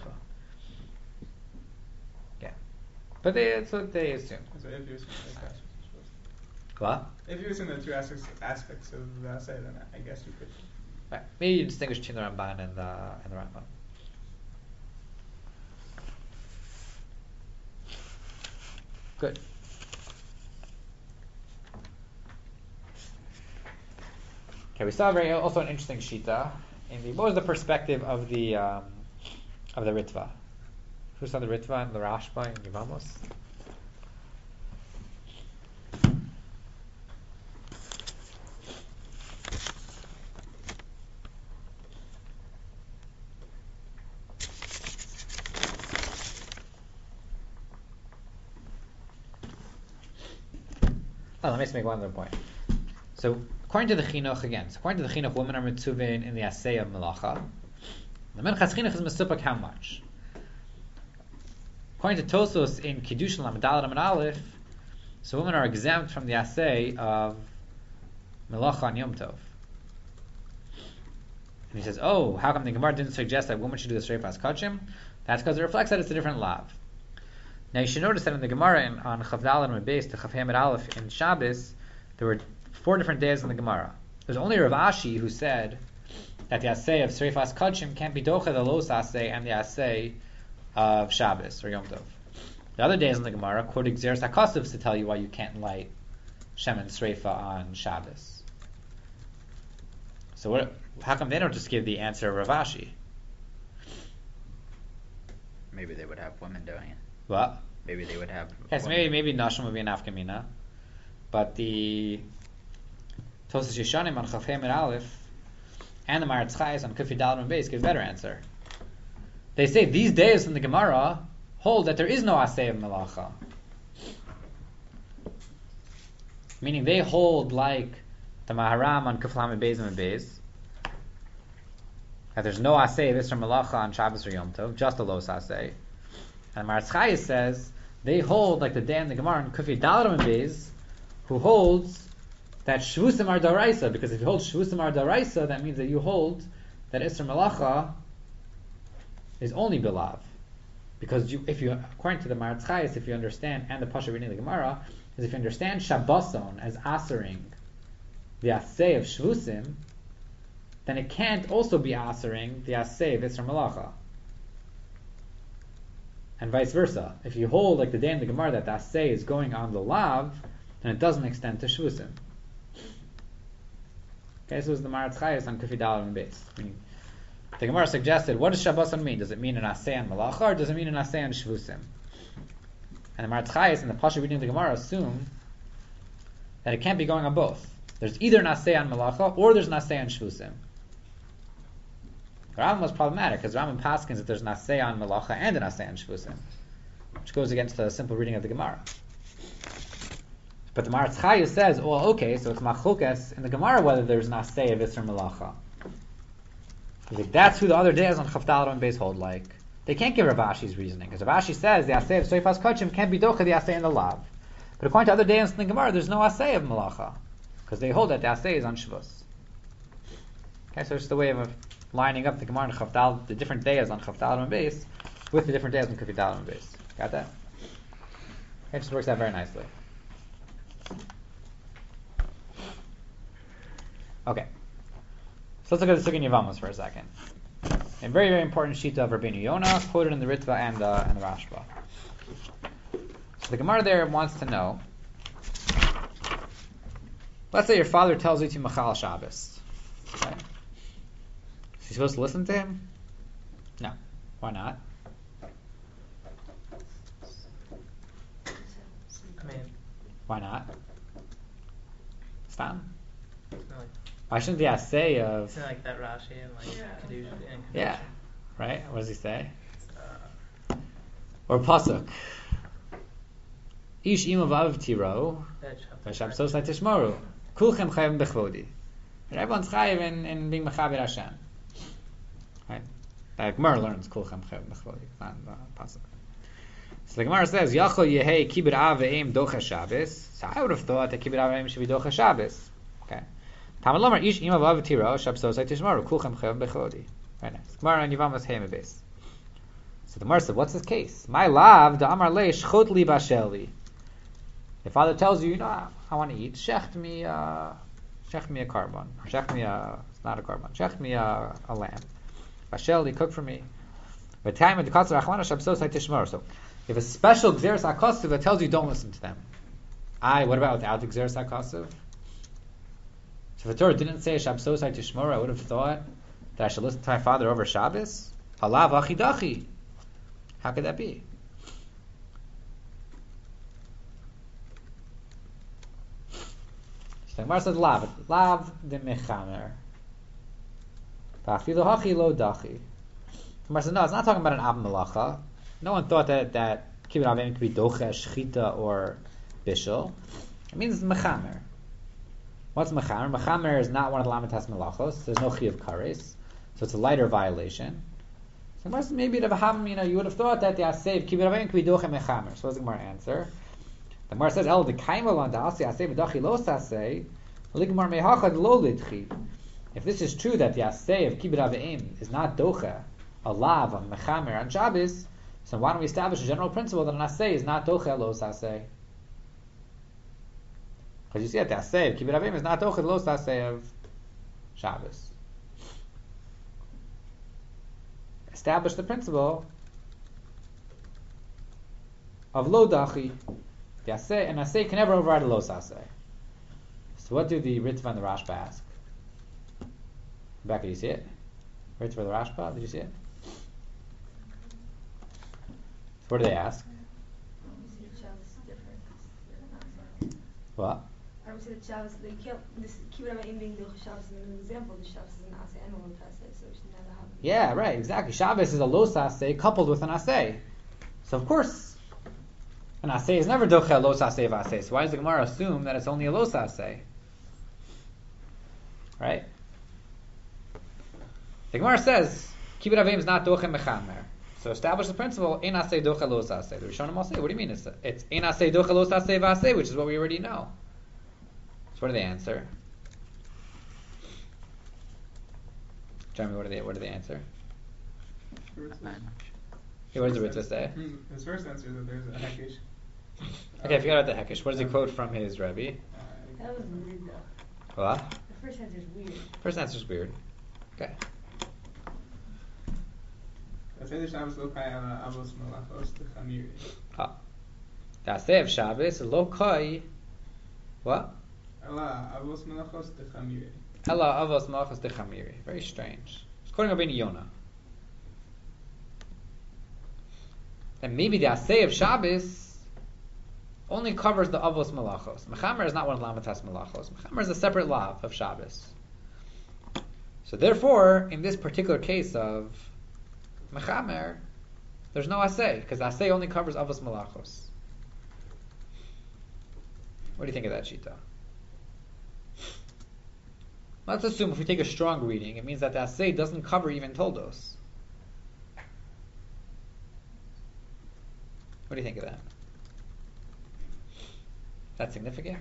Yeah. But they, that's what they assume. So if you assume the two aspects of Shvos. What? If you assume the two aspects aspects of the essay, then I guess you could. Right. Maybe you distinguish between the Ramban and the, and the Rambam. Good. Okay, we saw very also an interesting shita. In the, what was the perspective of the um, of the Ritva? Who saw the Ritva and the Rashba in Yevamos? Oh, let me just make one other point. So, according to the Chinuch, again, so according to the Chinuch, women are mitzuvin in the assay of Melacha. The Minchas Chinuch is mitzupah how much? According to Tosos in Kiddush Lamed Daled Amud Aleph, so women are exempt from the assay of Melacha on Yom Tov. And he says, oh, how come the Gemara didn't suggest that women should do the Sreifas Kachim? That's because it reflects that it's a different lav. Now you should notice that in the Gemara in, on Chav Daled and Beis to Chav Hamid Aleph in Shabbos, there were four different days in the Gemara. There's only Rav Ashi who said that the assay of Sreifas Kachim can't be docha the los assay and the assay of Shabbos or Yom Tov. The other days in the Gemara quote Gzeres HaKosov to tell you why you can't light Shemen Sreifa on Shabbos. So what? How come they don't just give the answer of Rav Ashi? Maybe they would have women doing it. What? Maybe they would have. Okay, so maybe maybe Nashim would be an Afkamina, but the Tosas Yeshanim on Chaf Hei Aleph and the Maharatz Chayes on Kufi Daled and Beis give a better answer. They say these days in the Gemara hold that there is no Aseh of Melacha. Meaning they hold like the Maharam on Kuf Lamed Beis and Beis, that there's no Aseh of Isra Melacha on Shabbos or Yom Tov, just a Los Aseh. And Maharatz Chayes says they hold like the day in the Gemara on Kufi Daled and Beis, who holds that Shvusim are Daraisa, because if you hold Shvusim are Daraisa, that means that you hold that Isra Melacha is only Bilav. Because you, if you, according to the Maharatz Chayes, if you understand, and the Pasha reading of the Gemara, is if you understand Shabboson as Asering the Aseh of Shvusim, then it can't also be Asering the Aseh of Isra Melacha. And vice versa. If you hold, like the day in the Gemara, that the Aseh is going on the Lav, then it doesn't extend to Shvusim. Okay, so it's the Maharatz Chayes on Kufi Daled and Beis. The Gemara suggested, what does Shabboson mean? Does it mean an Aseh on Melacha, or does it mean an Aseh on Shvusim? And the Maharatz Chayes and the Pasha reading of the Gemara assume that it can't be going on both. There's either an Aseh on Melacha, or there's an Aseh on Shvusim. Rambam was problematic, because Rambam paskins that there's an Aseh on Melacha and an Aseh on Shvusim, which goes against the simple reading of the Gemara. But the Maharatz Chayes says, well, okay, so it's Machlokas in the Gemara whether there's an Aseh of Isra Melacha. Like, that's who the other days on Chaf Daled and Beis hold like. They can't give Rav Ashi's reasoning, because Rav Ashi says the Aseh of Soifas Kachim can't be docha the Aseh in the Lav. But according to other days in the Gemara, there's no Aseh of Melacha, because they hold that the Aseh is on Shavuos. Okay, so it's the way of lining up the Gemara and Chaf Daled, the different days on Chaf Daled and Beis, with the different days on Kufi Daled and Beis. Got that? Okay, it just works out very nicely. Okay. So let's look at the Sukkot Yevamos for a second. A very, very important shita of Rabbeinu Yonah, quoted in the Ritva and, uh, and the Rashba. So the Gemara there wants to know, let's say your father tells you to Machal Shabbos. Okay? Is he supposed to listen to him? No. Why not? I mean, Why not? Stam? it's not like, Why shouldn't the Aseh of... it's not like that Rashi and like Kedusha and Yeah. Right? What does he say? Uh, Or Pasuk. Ish ima v'av tiro, that v'shabsos tishmoru. Kulchem chayim b'chvodi. And everyone's chayiv in, in being mechaber Hashem. Right? The Gemara learns kulchem chayim b'chvodi. It's not uh, Pasuk. So the Gemara says, Yachol yehei kibir av ve'im docha Shabbos. So I would have thought that kibir av ve'im should be docha Shabbos. Okay. Tamad lomar ish ima v'av tiro, shabsos tishmoru. Kulchem chayim b'chvodi. Very nice. Gemara and Yevamos Hema base. So the Gemara said, what's his case? My lav da amar le shchot li basheli. Your father tells you, you know, I, I want to eat. Shecht me, uh, shecht me a carbon. Or shecht me a, it's not a carbon. Shecht me a, a lamb. Basheli, cook for me. But time in the katzar achwana shabsos tishmor. So, if a special gzeres hakosiv that tells you don't listen to them. I. What about without the gzeres hakosiv? So if the Torah didn't say shabsos tishmor, I would have thought that I should listen to my father over Shabbos? Halav achidachi. How could that be? So the Gemara says lav. Lav de mechamer. V'afilu hachi lo dachi. The Gemara says no, it's not talking about an ab melacha. No one thought that that kibbut avim could be dochesh, shchita, or bishul. It means mechamer. What's mechamer? Mechamer is not one of the lamitas melachos. There's no chi of kares. So it's a lighter violation. So maybe the Vaham, you know, you would have thought that the Aseh of Kibbut Avim could be Doche Mechamer. So what's the Gemara answer? The Gemara says, El the Kaimel on the Aseh, Aseh V'dachi lo Saseh, Ligmar Mehachad lo Lidchi. If this is true that the Aseh of Kibbut Avim is not Doche, a lav of Mechamer on Shabbos, so why don't we establish a general principle that an Aseh is not Doche lo Saseh? Because you see that the Aseh of Kibbut Avim is not Doche lo Saseh of Shabbos. Establish the principle of lo dachi. The asay, an asay can never override a los asay. So what do the Ritva and the Rashba ask? Rebecca, do you see it? Ritva and the Rashba, did you see it? So what do they ask? Obviously, the Shabbos is different 'cause they're not. What? I would say the Shabbos, they can't, this, keep it in being the Shabbos is an example, the Shabbos is an asay and a lo tasay, so we should never have. Yeah, right, exactly. Shabbos is a los asay coupled with an asay. So of course, an asay is never dochel los asay v'asay. So why does the Gemara assume that it's only a los asay? Right? The Gemara says, kibbut avim is not dochel mechamer. So establish the principle, ein asay dochel los asay. The Rishonim all say, what do you mean? It's, it's ein asay dochel los asay v'asay, which is what we already know. So what do they answer? Jeremy, what do they, what do they answer? Hey, what does the Ritva say? Hmm, His first answer is that there's a hekish. Okay, I forgot about the Hekesh. What does he quote from his Rebbe? Uh, That was weird though. What? The first answer is weird. First answer's weird. Okay. I say the Shabbos lo kai ala avos malachos techamiri. Ah. The Asay of Shabbos, lo kai. What? Ala avos malachos techamiri. Ella avos malachos dechamiri. Very strange. It's quoting Rabbeinu Yonah. And maybe the Asay of Shabbos only covers the avos malachos. Mechamer is not one of lamatas malachos. Mechamer is a separate lav of Shabbos. So therefore, in this particular case of mechamer, there's no Asay, because Asay only covers avos malachos. What do you think of that shita? Let's assume if we take a strong reading, it means that the Asay doesn't cover even Toldos. What do you think of that? That's significant?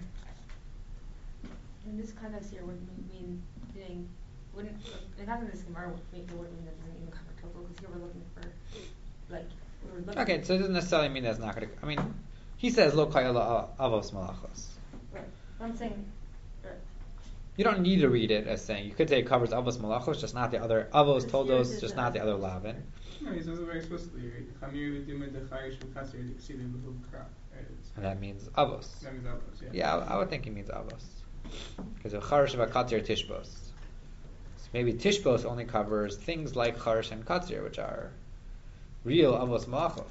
In this context here, would mean doing, wouldn't, in not in this Gemara, would mean, it wouldn't mean that doesn't even cover total, because here we're looking for, like, we were looking. Okay, so it doesn't necessarily mean that's not going to. I mean, he says lo kayala avos malachos. Right. I'm saying, right. You don't need to read it as saying. You could say it covers avos malachos, just not the other avos Yes, toldos, yes, just yes, not the yes. other lavin. No, he says it very explicitly. Right? Chamiri v'dimei dechayish v'chasir d'ksili v'huv kra. Right? It's- And that means avos. That means avos, yeah. Yeah, I, I would think he means avos. Because of charish v'katzir tishbos. So maybe tishbos only covers things like charish and katzir, which are real avos malachos.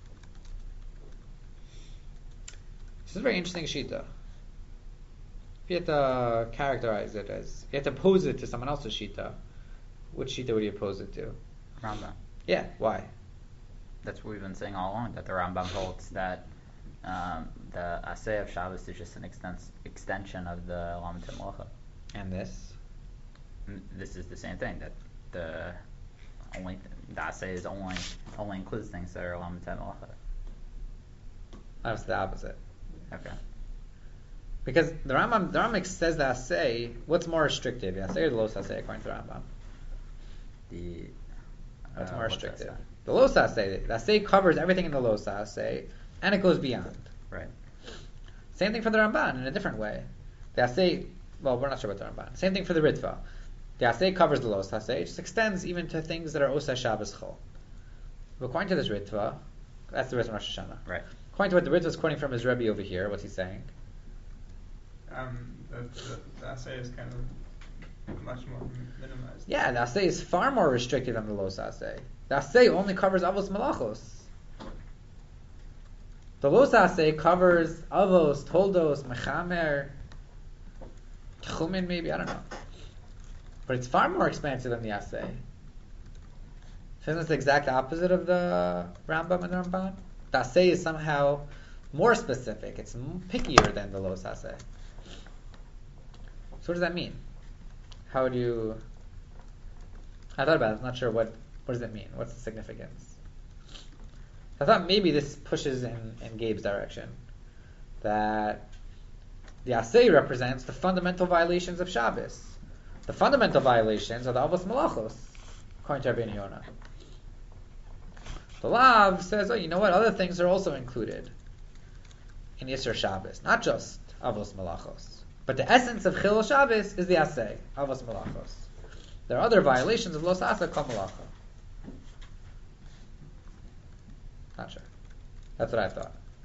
This is a very interesting shita. If you had to characterize it as, you have to pose it to someone else's shita, which shita would you pose it to? Rambam. Yeah, why? That's what we've been saying all along, that the Rambam holds that um, the Asay of Shabbos is just an extens- extension of the Lamatim Malacha. And this? And this is the same thing, that the only th- the Asay is only only includes things that are Lamatim Malacha. That's the opposite. Okay. Because the Rambam, the Rambam says that Asay, what's more restrictive? The Asay or the Los Asay, according to the Rambam? The What's uh, more what's restrictive? Asay? The Los Asay. The Asay covers everything in the Los Asay, and it goes beyond. Right. Same thing for the Ramban in a different way. The Asay, well, we're not sure about the Ramban. Same thing for the Ritva. The Asay covers the Los Asay. It just extends even to things that are Osa Shabbos Chol. But according to this Ritva, that's the Ritva Rosh Hashanah. Right. According to what the Ritva is quoting from his Rebbe over here, what's he saying? Um, the, the, the assay is kind of much more m- minimized. Yeah, the Asay is far more restricted than the Los Asay. The Asay only covers Avos Malachos. The Los Asay covers Avos, Toldos, Mechamer, Tchumen maybe, I don't know. But it's far more expansive than the Asay. Isn't this the exact opposite of the Rambam and the Ramban? The Asay is somehow more specific. It's m- pickier than the Los Asay. So what does that mean? How would you... I thought about it. I'm not sure what... What does it mean? What's the significance? I thought maybe this pushes in, in Gabe's direction. That the Asay represents the fundamental violations of Shabbos. The fundamental violations are the Avos Malachos, according to Rabbeinu Yonah. The Lav says, oh, you know what? Other things are also included in Yisr Shabbos. Not just Avos Malachos. But the essence of Chilul Shabbos is the Asay, Avos Malachos. There are other violations of Los Asa called Malacha. Not sure. That's what I thought.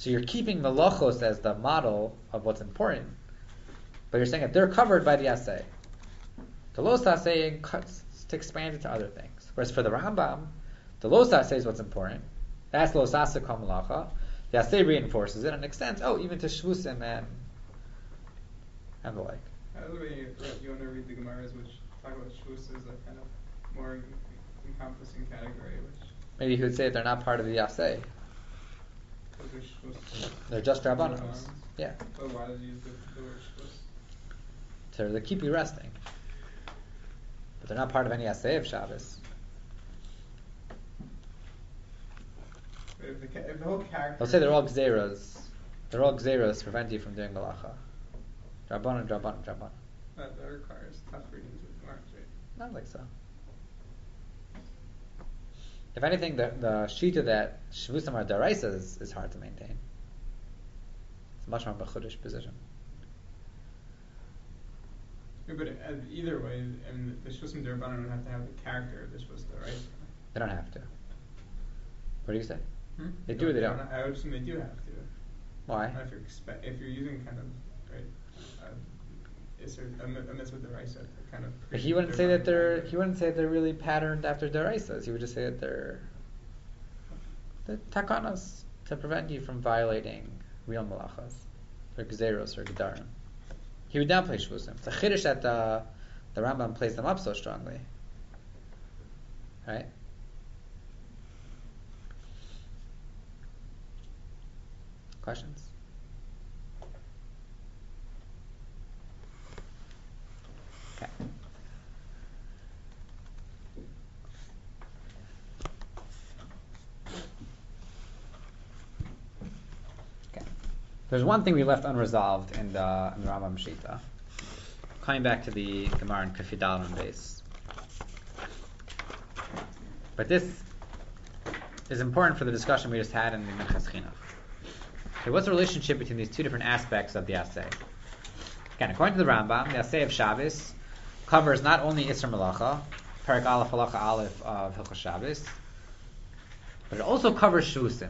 So you're keeping the lochos as the model of what's important, but you're saying that they're covered by the assay. The los assay cuts to expand it to other things. Whereas for the Rambam, the los assay is what's important. That's los assay kol malacha. The assay reinforces it and extends. Oh, even to shvusim and and the like. By the way, you, you want to read the Gemaras, which talk about shvus as a kind of more encompassing category, which Maybe he would say they're not part of the assay. because they're shvus. They're just rabbanos. Rabbanans. Yeah, But why does he use the, the word shvus? so they keep you resting, but they're not part of any assay of Shabbos. But if the, ca- if the whole character... They'll say they're all gzeros. They're all gzeros to prevent you from doing malacha. Drabanan, drabanan, drabanan. That, that requires tough readings of Gemaras, right? Not like so. If anything, the the shita that shvusim are daraisa is, is hard to maintain. It's much more of a chudish position. Yeah, but uh, either way, I mean, the shvusim derbanan would have to have the character of the shvus right? They don't have to. What do you say? Hmm? They do or they don't? I would assume they do have to. Why? If you're expe- if you're using kind of right, uh, is there a, mi- a mitzvah deraisa to kind of? But he wouldn't say that they're he wouldn't say they're really patterned after daraisas. He would just say that they're the takanas to prevent you from violating real malachas, or gzeros or gedarim. He would downplay shvusim. It's a chiddush that the the Rambam plays them up so strongly, right? Questions? Okay. Okay. There's one thing we left unresolved in the, in the Rambam Shita. Coming back to the Gemara in Kafidal and base. But this is important for the discussion we just had in the Minchas Chinuch. Okay, what's the relationship between these two different aspects of the assay? Again, according to the Rambam, the assay of Shabbos covers not only Isser Malacha, Perek Aleph Halacha Aleph of Hilchos Shabbos, but it also covers Shvusim.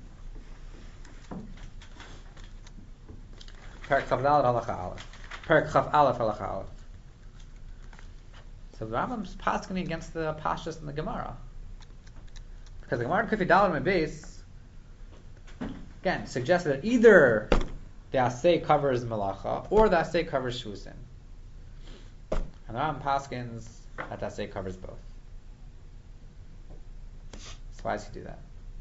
Perek Chav Daled Halacha Aleph, Perek Chav Aleph Halacha Aleph. So the Rambam's paskening against the Pashas in the Gemara, because the Gemara in Kufay Daled Mebes again suggests that either the assay covers malacha or the assay covers shvusim. And the Rambam paskins that the assay covers both. So why does he do that?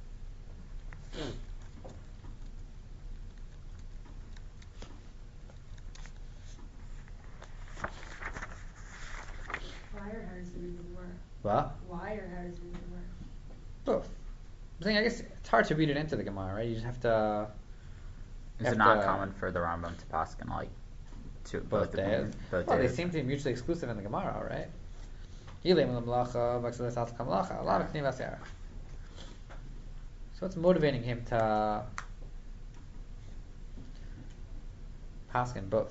Why or how does the reason work? What? Why or how does the reason work? Both. I'm saying I guess it's hard to read it into the Gemara, right? You just have to. Is have it not to- common for the Rambam to paskin like two Both both days. opinions? Both Well, they days. seem to be mutually exclusive in the Gemara, right? Ilay min malacha, v'aksel esat kamalacha. A lot of k'nei v'asera. So what's motivating him to paskin both?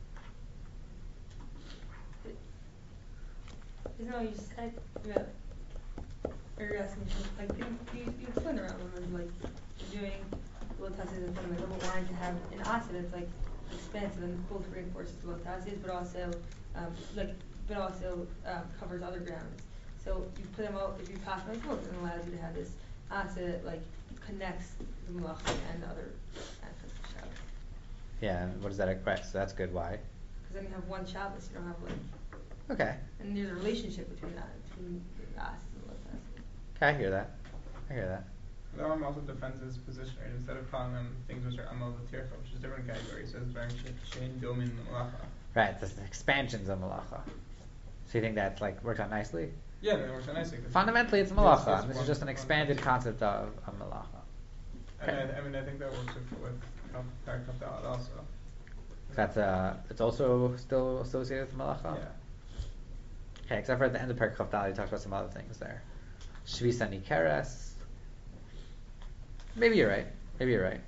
Isn't that what you just said? Yeah. Or you're asking, like, you, you, you explained around them, like, you're doing lotasis and fundamental, but wanting to have an acid that's, like, expansive and both reinforces the lotasis, but also, um, like, but also, um, covers other grounds. So you put them out, if you pass them like both, it allows you to have this acid that, like, connects the malacha and the other aspects of Shabbos. Yeah, and what does that express? So that's good. Why? Because then you have one Shabbos, you don't have, like, Okay. and there's a relationship between that, between the acid and the lotasis. Okay, I hear that. I hear that. The Rambam also defends his position, right? Instead of calling them things which are amal v'tircha, which is a different category, he says very shein domin malacha. Right, the expansions of malacha. So you think that's like works out nicely? Yeah, that works out nicely. 'cause Fundamentally, it's it's- malacha. it's and this is one- just an one expanded concept. concept of, of malacha. And Okay. I, I mean, I think that works with with Parak Kafdalad also. That's uh, it's also still associated with malacha. Yeah. Okay, except for at the end of Perek Chav, he talks about some other things there. Shvisa nikeres. Maybe you're right. Maybe you're right.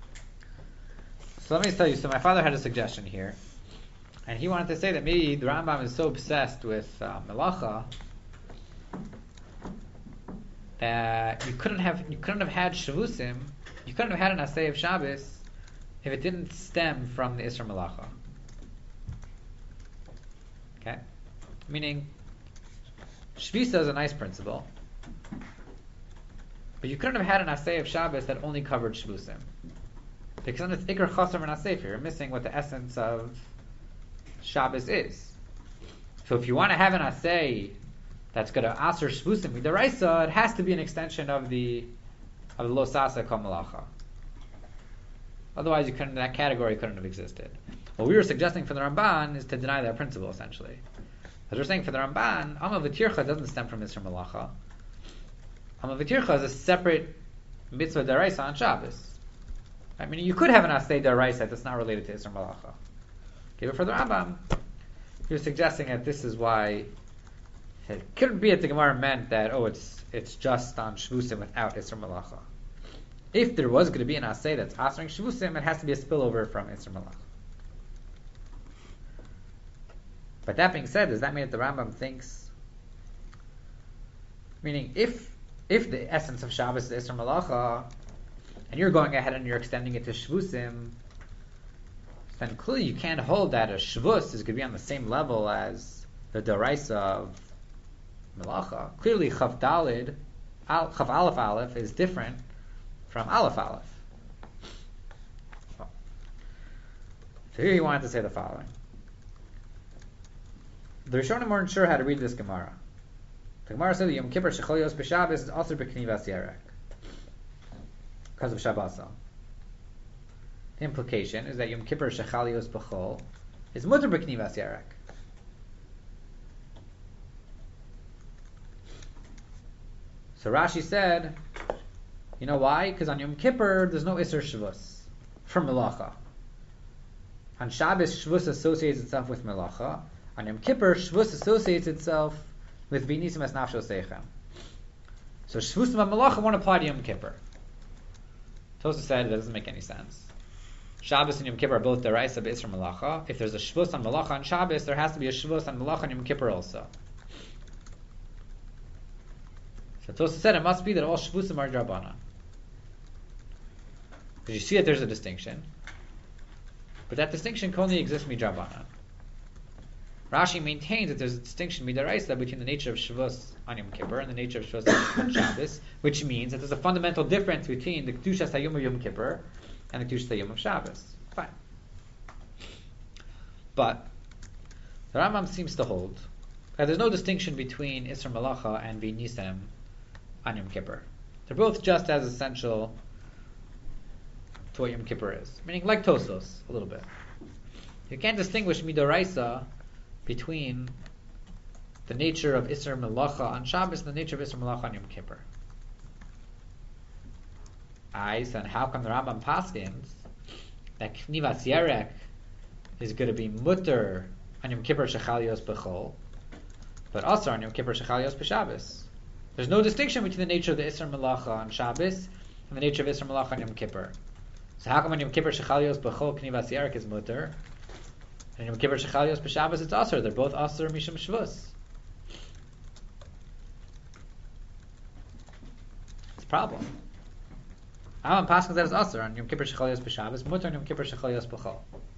So let me tell you. So my father had a suggestion here, and he wanted to say that maybe the Rambam is so obsessed with uh, melacha that you couldn't have you couldn't have had shavusim you couldn't have had an asay of Shabbos if it didn't stem from the Isra Malacha. Okay? Meaning, Shvisa is a nice principle, but you couldn't have had an asay of Shabbos that only covered Shvusim. Because then it's Iker Chasam and Asay here, missing what the essence of Shabbos is. So if you want to have an asay that's going to aser Shvusim midaraisa, it has to be an extension of the of the Lo Sasa Kol Malacha. Otherwise, you couldn't, that category couldn't have existed. What we were suggesting for the Ramban is to deny that principle, essentially. As we're saying for the Ramban, Amma V'tircha doesn't stem from Isra Malacha. Amma V'tircha is a separate mitzvah daraisa on Shabbos. I mean, you could have an asay daraisa that's not related to Isra Malacha. Okay, but for the Rambam, he was suggesting that this is why it couldn't be that the Gemara meant that, oh, it's it's just on Shvusim without Isra Malacha. If there was going to be an asay that's asering Shvusim, it has to be a spillover from Isra Malacha. But that being said, does that mean that the Rambam thinks, meaning if if the essence of Shabbos is Isra Malacha, and you're going ahead and you're extending it to Shvusim, then clearly you can't hold that a Shvus is going to be on the same level as the Daraisa of Malacha. Clearly Chav Dalid, Al, Chav Aleph Aleph is different from Aleph Aleph. So here he wanted to say the following. The Rishonim weren't sure how to read this Gemara. The Gemara said that Yom Kippur Shechol Yos B'Shabbos is also B'Knivas Yerek because of Shabbos. The implication is that Yom Kippur Shechal Yos B'Chol is Mutter B'Knivas Yerek. So Rashi said, you know why? Because on Yom Kippur there's no Isser Shvus from Melacha. On Shabbos Shvus associates itself with Melacha. On Yom Kippur, Shvus associates itself with V'nisim Es Nafsho Seichem. So Shvus and Malacha won't apply to Yom Kippur. Tosafos said that doesn't make any sense. Shabbos and Yom Kippur are both Daraisa B'Isra Malacha. If there's a Shvus on Malacha on Shabbos, there has to be a Shvus on Malacha on Yom Kippur also. So Tosafos said it must be that all Shvusim are Drabana. Because you see that there's a distinction. But that distinction can only exist Midrabana. Rashi maintains that there's a distinction midaraisa between the nature of Shavuos on Yom Kippur and the nature of Shavuos on Shabbos, which means that there's a fundamental difference between the Kedushas Hayom of Yom Kippur and the Kedushas Hayom of Shabbos. Fine. But the Rambam seems to hold that there's no distinction between Isra Malacha and V'nisem on Yom Kippur. They're both just as essential to what Yom Kippur is. Meaning like Tosafos, a little bit. You can't distinguish midaraisa between the nature of Isser Melacha on Shabbos and the nature of Isser Melacha on Yom Kippur. I said, how come the Rambam paskins that Knivas Yerek is going to be mutter on Yom Kippur Shechal Yos B'Chol, but also on Yom Kippur Shechal Yos B'Shabbos? There's no distinction between the nature of the Isser Melacha on Shabbos and the nature of Isser Melacha on Yom Kippur. So how come on Yom Kippur Shechal Yos B'Chol Knivas Yerek is mutter? And Yom Kippur Shechal Yos B'Shabbos it's Asur. They're both Asur Mishum Shvus. It's a problem. Rambam paskins that is Asur on Yom Kippur Shechal Yos B'Shabbos, mutter on Yom Kippur Shechal Yos B'Chol.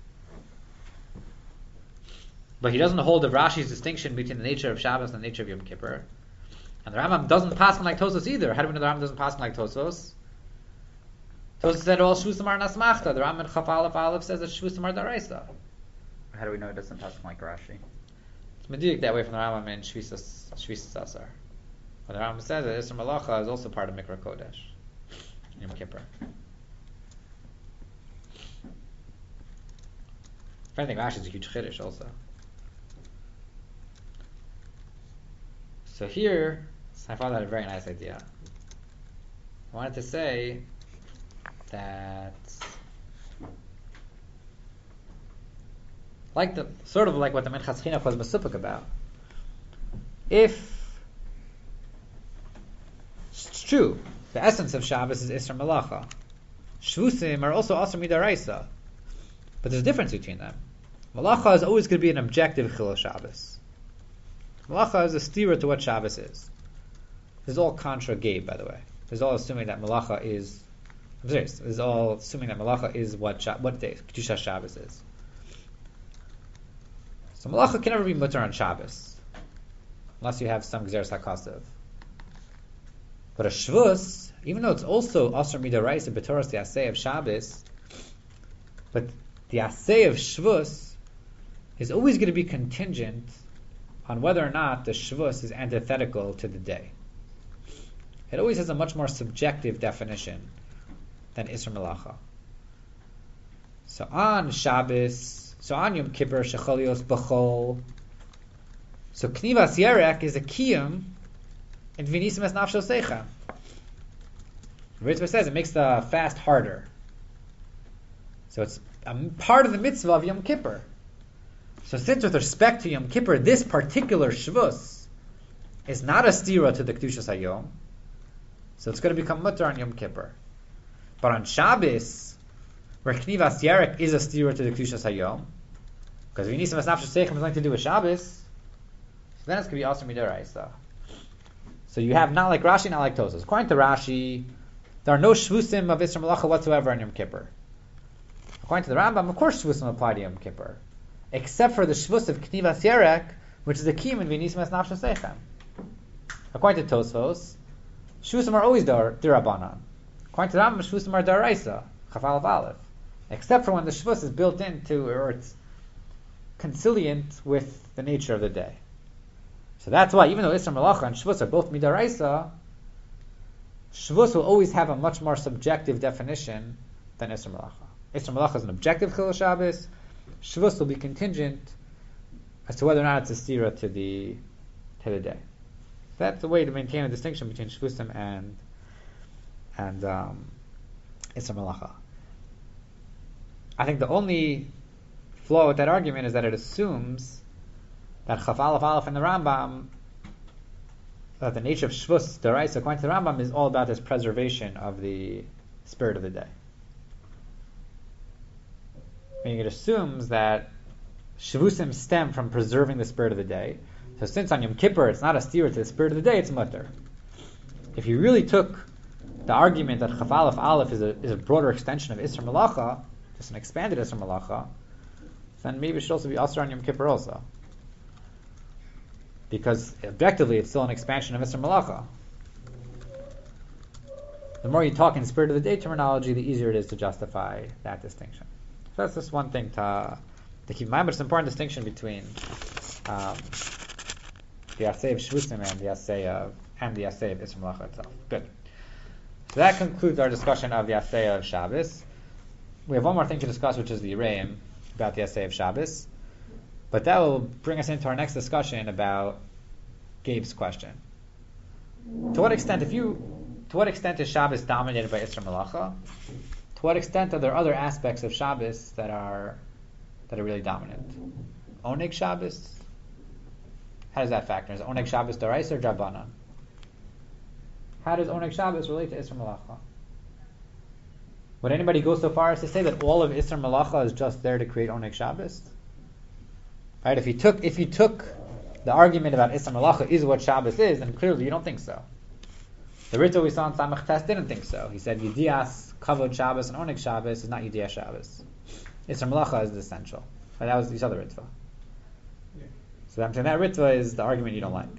But he doesn't hold of Rashi's distinction between the nature of Shabbos and the nature of Yom Kippur. And the Rambam doesn't paskin like Tosafos either. How do we know the Rambam doesn't paskin like Tosafos? Tosafos said all Shvusim are Nasmachta. The Rambam in Chaf Aleph Aleph says that Shvusim are Daraisa. How do we know it doesn't pass like Rashi? It's mediyuk that way from the Rambam in Shvisas Shvisas Asar. But the Rambam says that Isra Malacha is also part of Mikra Kodesh, Yom Kippur. If anything, Rashi is a huge chiddush also. So here, I thought had a very nice idea. I wanted to say that. Like the sort of like what the Minchas Chinuch was mesupik about. If it's true, the essence of Shabbos is Isra Malacha. Shvusim are also Asur Midaraisa, but there's a difference between them. Malacha is always going to be an objective Chilul Shabbos. Malacha is a steer to what Shabbos is. This is all contra Gabe, by the way. This is all assuming that Malacha is I'm serious. This is all assuming that Malacha is what Sha- what day Kedusha Shabbos is. So Malacha can never be mutter on Shabbos, unless you have some Gzeres HaKasav. But a Shvus, even though it's also Asr Midoraisa B'Toras the Asay of Shabbos, but the Asay of Shvus is always going to be contingent on whether or not the Shvus is antithetical to the day. It always has a much more subjective definition than Isra Melacha. So on Shabbos, so on Yom Kippur, Shecholios B'chol, so Knivas Yerek is a Kiyum in Vinisim Es Nafsho Secha. Ritva says it makes the fast harder. So it's a part of the mitzvah of Yom Kippur. So since with respect to Yom Kippur, this particular Shvus is not a stira to the Kedushas Hayom, so it's going to become mutter on Yom Kippur. But on Shabbos, where Knivas Yerek is a stira to the Kedushas Hayom, because Vinisim Es Nafsho Secha is going to do with Shabbos, so then it's going to be also Midoraisa. So you have not like Rashi, not like Tosas. According to Rashi, there are no Shvusim of Isra Melacha whatsoever on Yom Kippur. According to the Rambam, of course Shvusim apply to Yom Kippur, except for the Shvus of Knivas Yerek, which is the Kiyum in Vinisim Es Nafsho Secha. According to Tosfos, Shvusim are always Dirabanan. According to the Rambam, Shvusim are Daraisa, Chaf Aleph Aleph, except for when the Shvus is built into, or it's conciliant with the nature of the day. So that's why, even though Isra Melacha and Shvus are both Midaraisa, Shvus will always have a much more subjective definition than Isra Melacha. Isra Melacha is an objective Chil Shabbos. Shvus will be contingent as to whether or not it's a stira to the to the day. That's the way to maintain a distinction between Shvusim and and um, Isra Melacha. I think the only flaw with that argument is that it assumes that Chaf Aleph Aleph in the Rambam, that the nature of Shvus, the Raisa, according to the Rambam, is all about this preservation of the spirit of the day. Meaning it assumes that Shvusim stem from preserving the spirit of the day. So since on Yom Kippur it's not a steer to the spirit of the day, it's mutter. If you really took the argument that Chaf Aleph Aleph is a, is a broader extension of Isra Melacha, just an expanded Isra Melacha, then maybe it should also be Asr on Yom Kippur also. Because objectively it's still an expansion of Isra Melacha. The more you talk in spirit of the day terminology, the easier it is to justify that distinction. So that's just one thing to, to keep in mind, but it's an important distinction between um, the Asay of Shvusim and the Asay of and the Asay of Isra Melacha itself. Good. So that concludes our discussion of the Asay of Shabbos. We have one more thing to discuss, which is the Yereim about the Asay of Shabbos. But that will bring us into our next discussion about Gabe's question. To what extent, if you, to what extent is Shabbos dominated by Isra Melacha? To what extent are there other aspects of Shabbos that are that are really dominant? Oneg Shabbos? How does that factor? Is Oneg Shabbos Daraisa or Drabanan? How does Oneg Shabbos relate to Isra Melacha? Would anybody go so far as to say that all of Isra Melacha is just there to create Oneg Shabbos? Right? If you took if you took the argument about Isra Melacha is what Shabbos is, then clearly you don't think so. The Ritva we saw in Samach Tes didn't think so. He said Yedias, Kavod Shabbos, and Oneg Shabbos is not Yedias Shabbos. Isra Melacha is the essential. Right? That was you saw the Ritva. Yeah. So I'm saying that Ritva is the argument you don't like.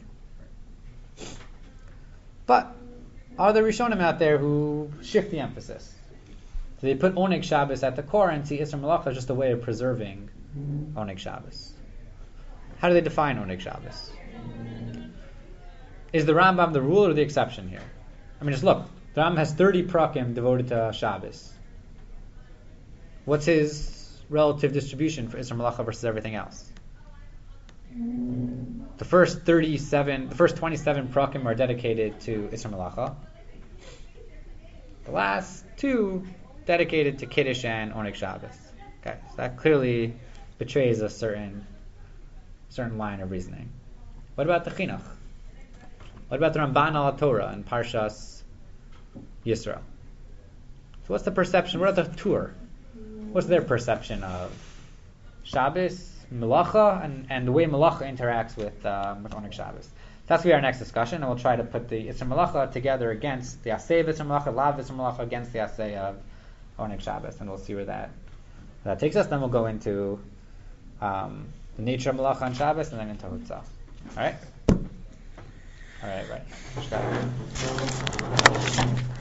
But are there Rishonim out there who shift the emphasis? So they put Oneg Shabbos at the core and see Isra Melacha as just a way of preserving Oneg Shabbos. How do they define Oneg Shabbos? Is the Rambam the rule or the exception here? I mean, just look. The Rambam has thirty prakim devoted to Shabbos. What's his relative distribution for Isra Melacha versus everything else? The first thirty-seven, the first twenty-seven prakim are dedicated to Isra Melacha. The last two dedicated to Kiddush and Oneg Shabbos. Okay, so that clearly betrays a certain certain line of reasoning. What about the Chinuch? What about the Ramban al Torah and Parshas Yisro? So what's the perception? What about the Tur? What's their perception of Shabbos, Melacha, and, and the way Melacha interacts with um, with Oneg Shabbos? That's going to be our next discussion, and we'll try to put the Isser Malacha together against the Asay of Isser Malacha, Lav Isser Malacha against the Asay of Oneg Shabbos, and we'll see where that where that takes us. Then we'll go into um, the nature of Malacha on Shabbos, and then into Hutzah. All right? All right, right.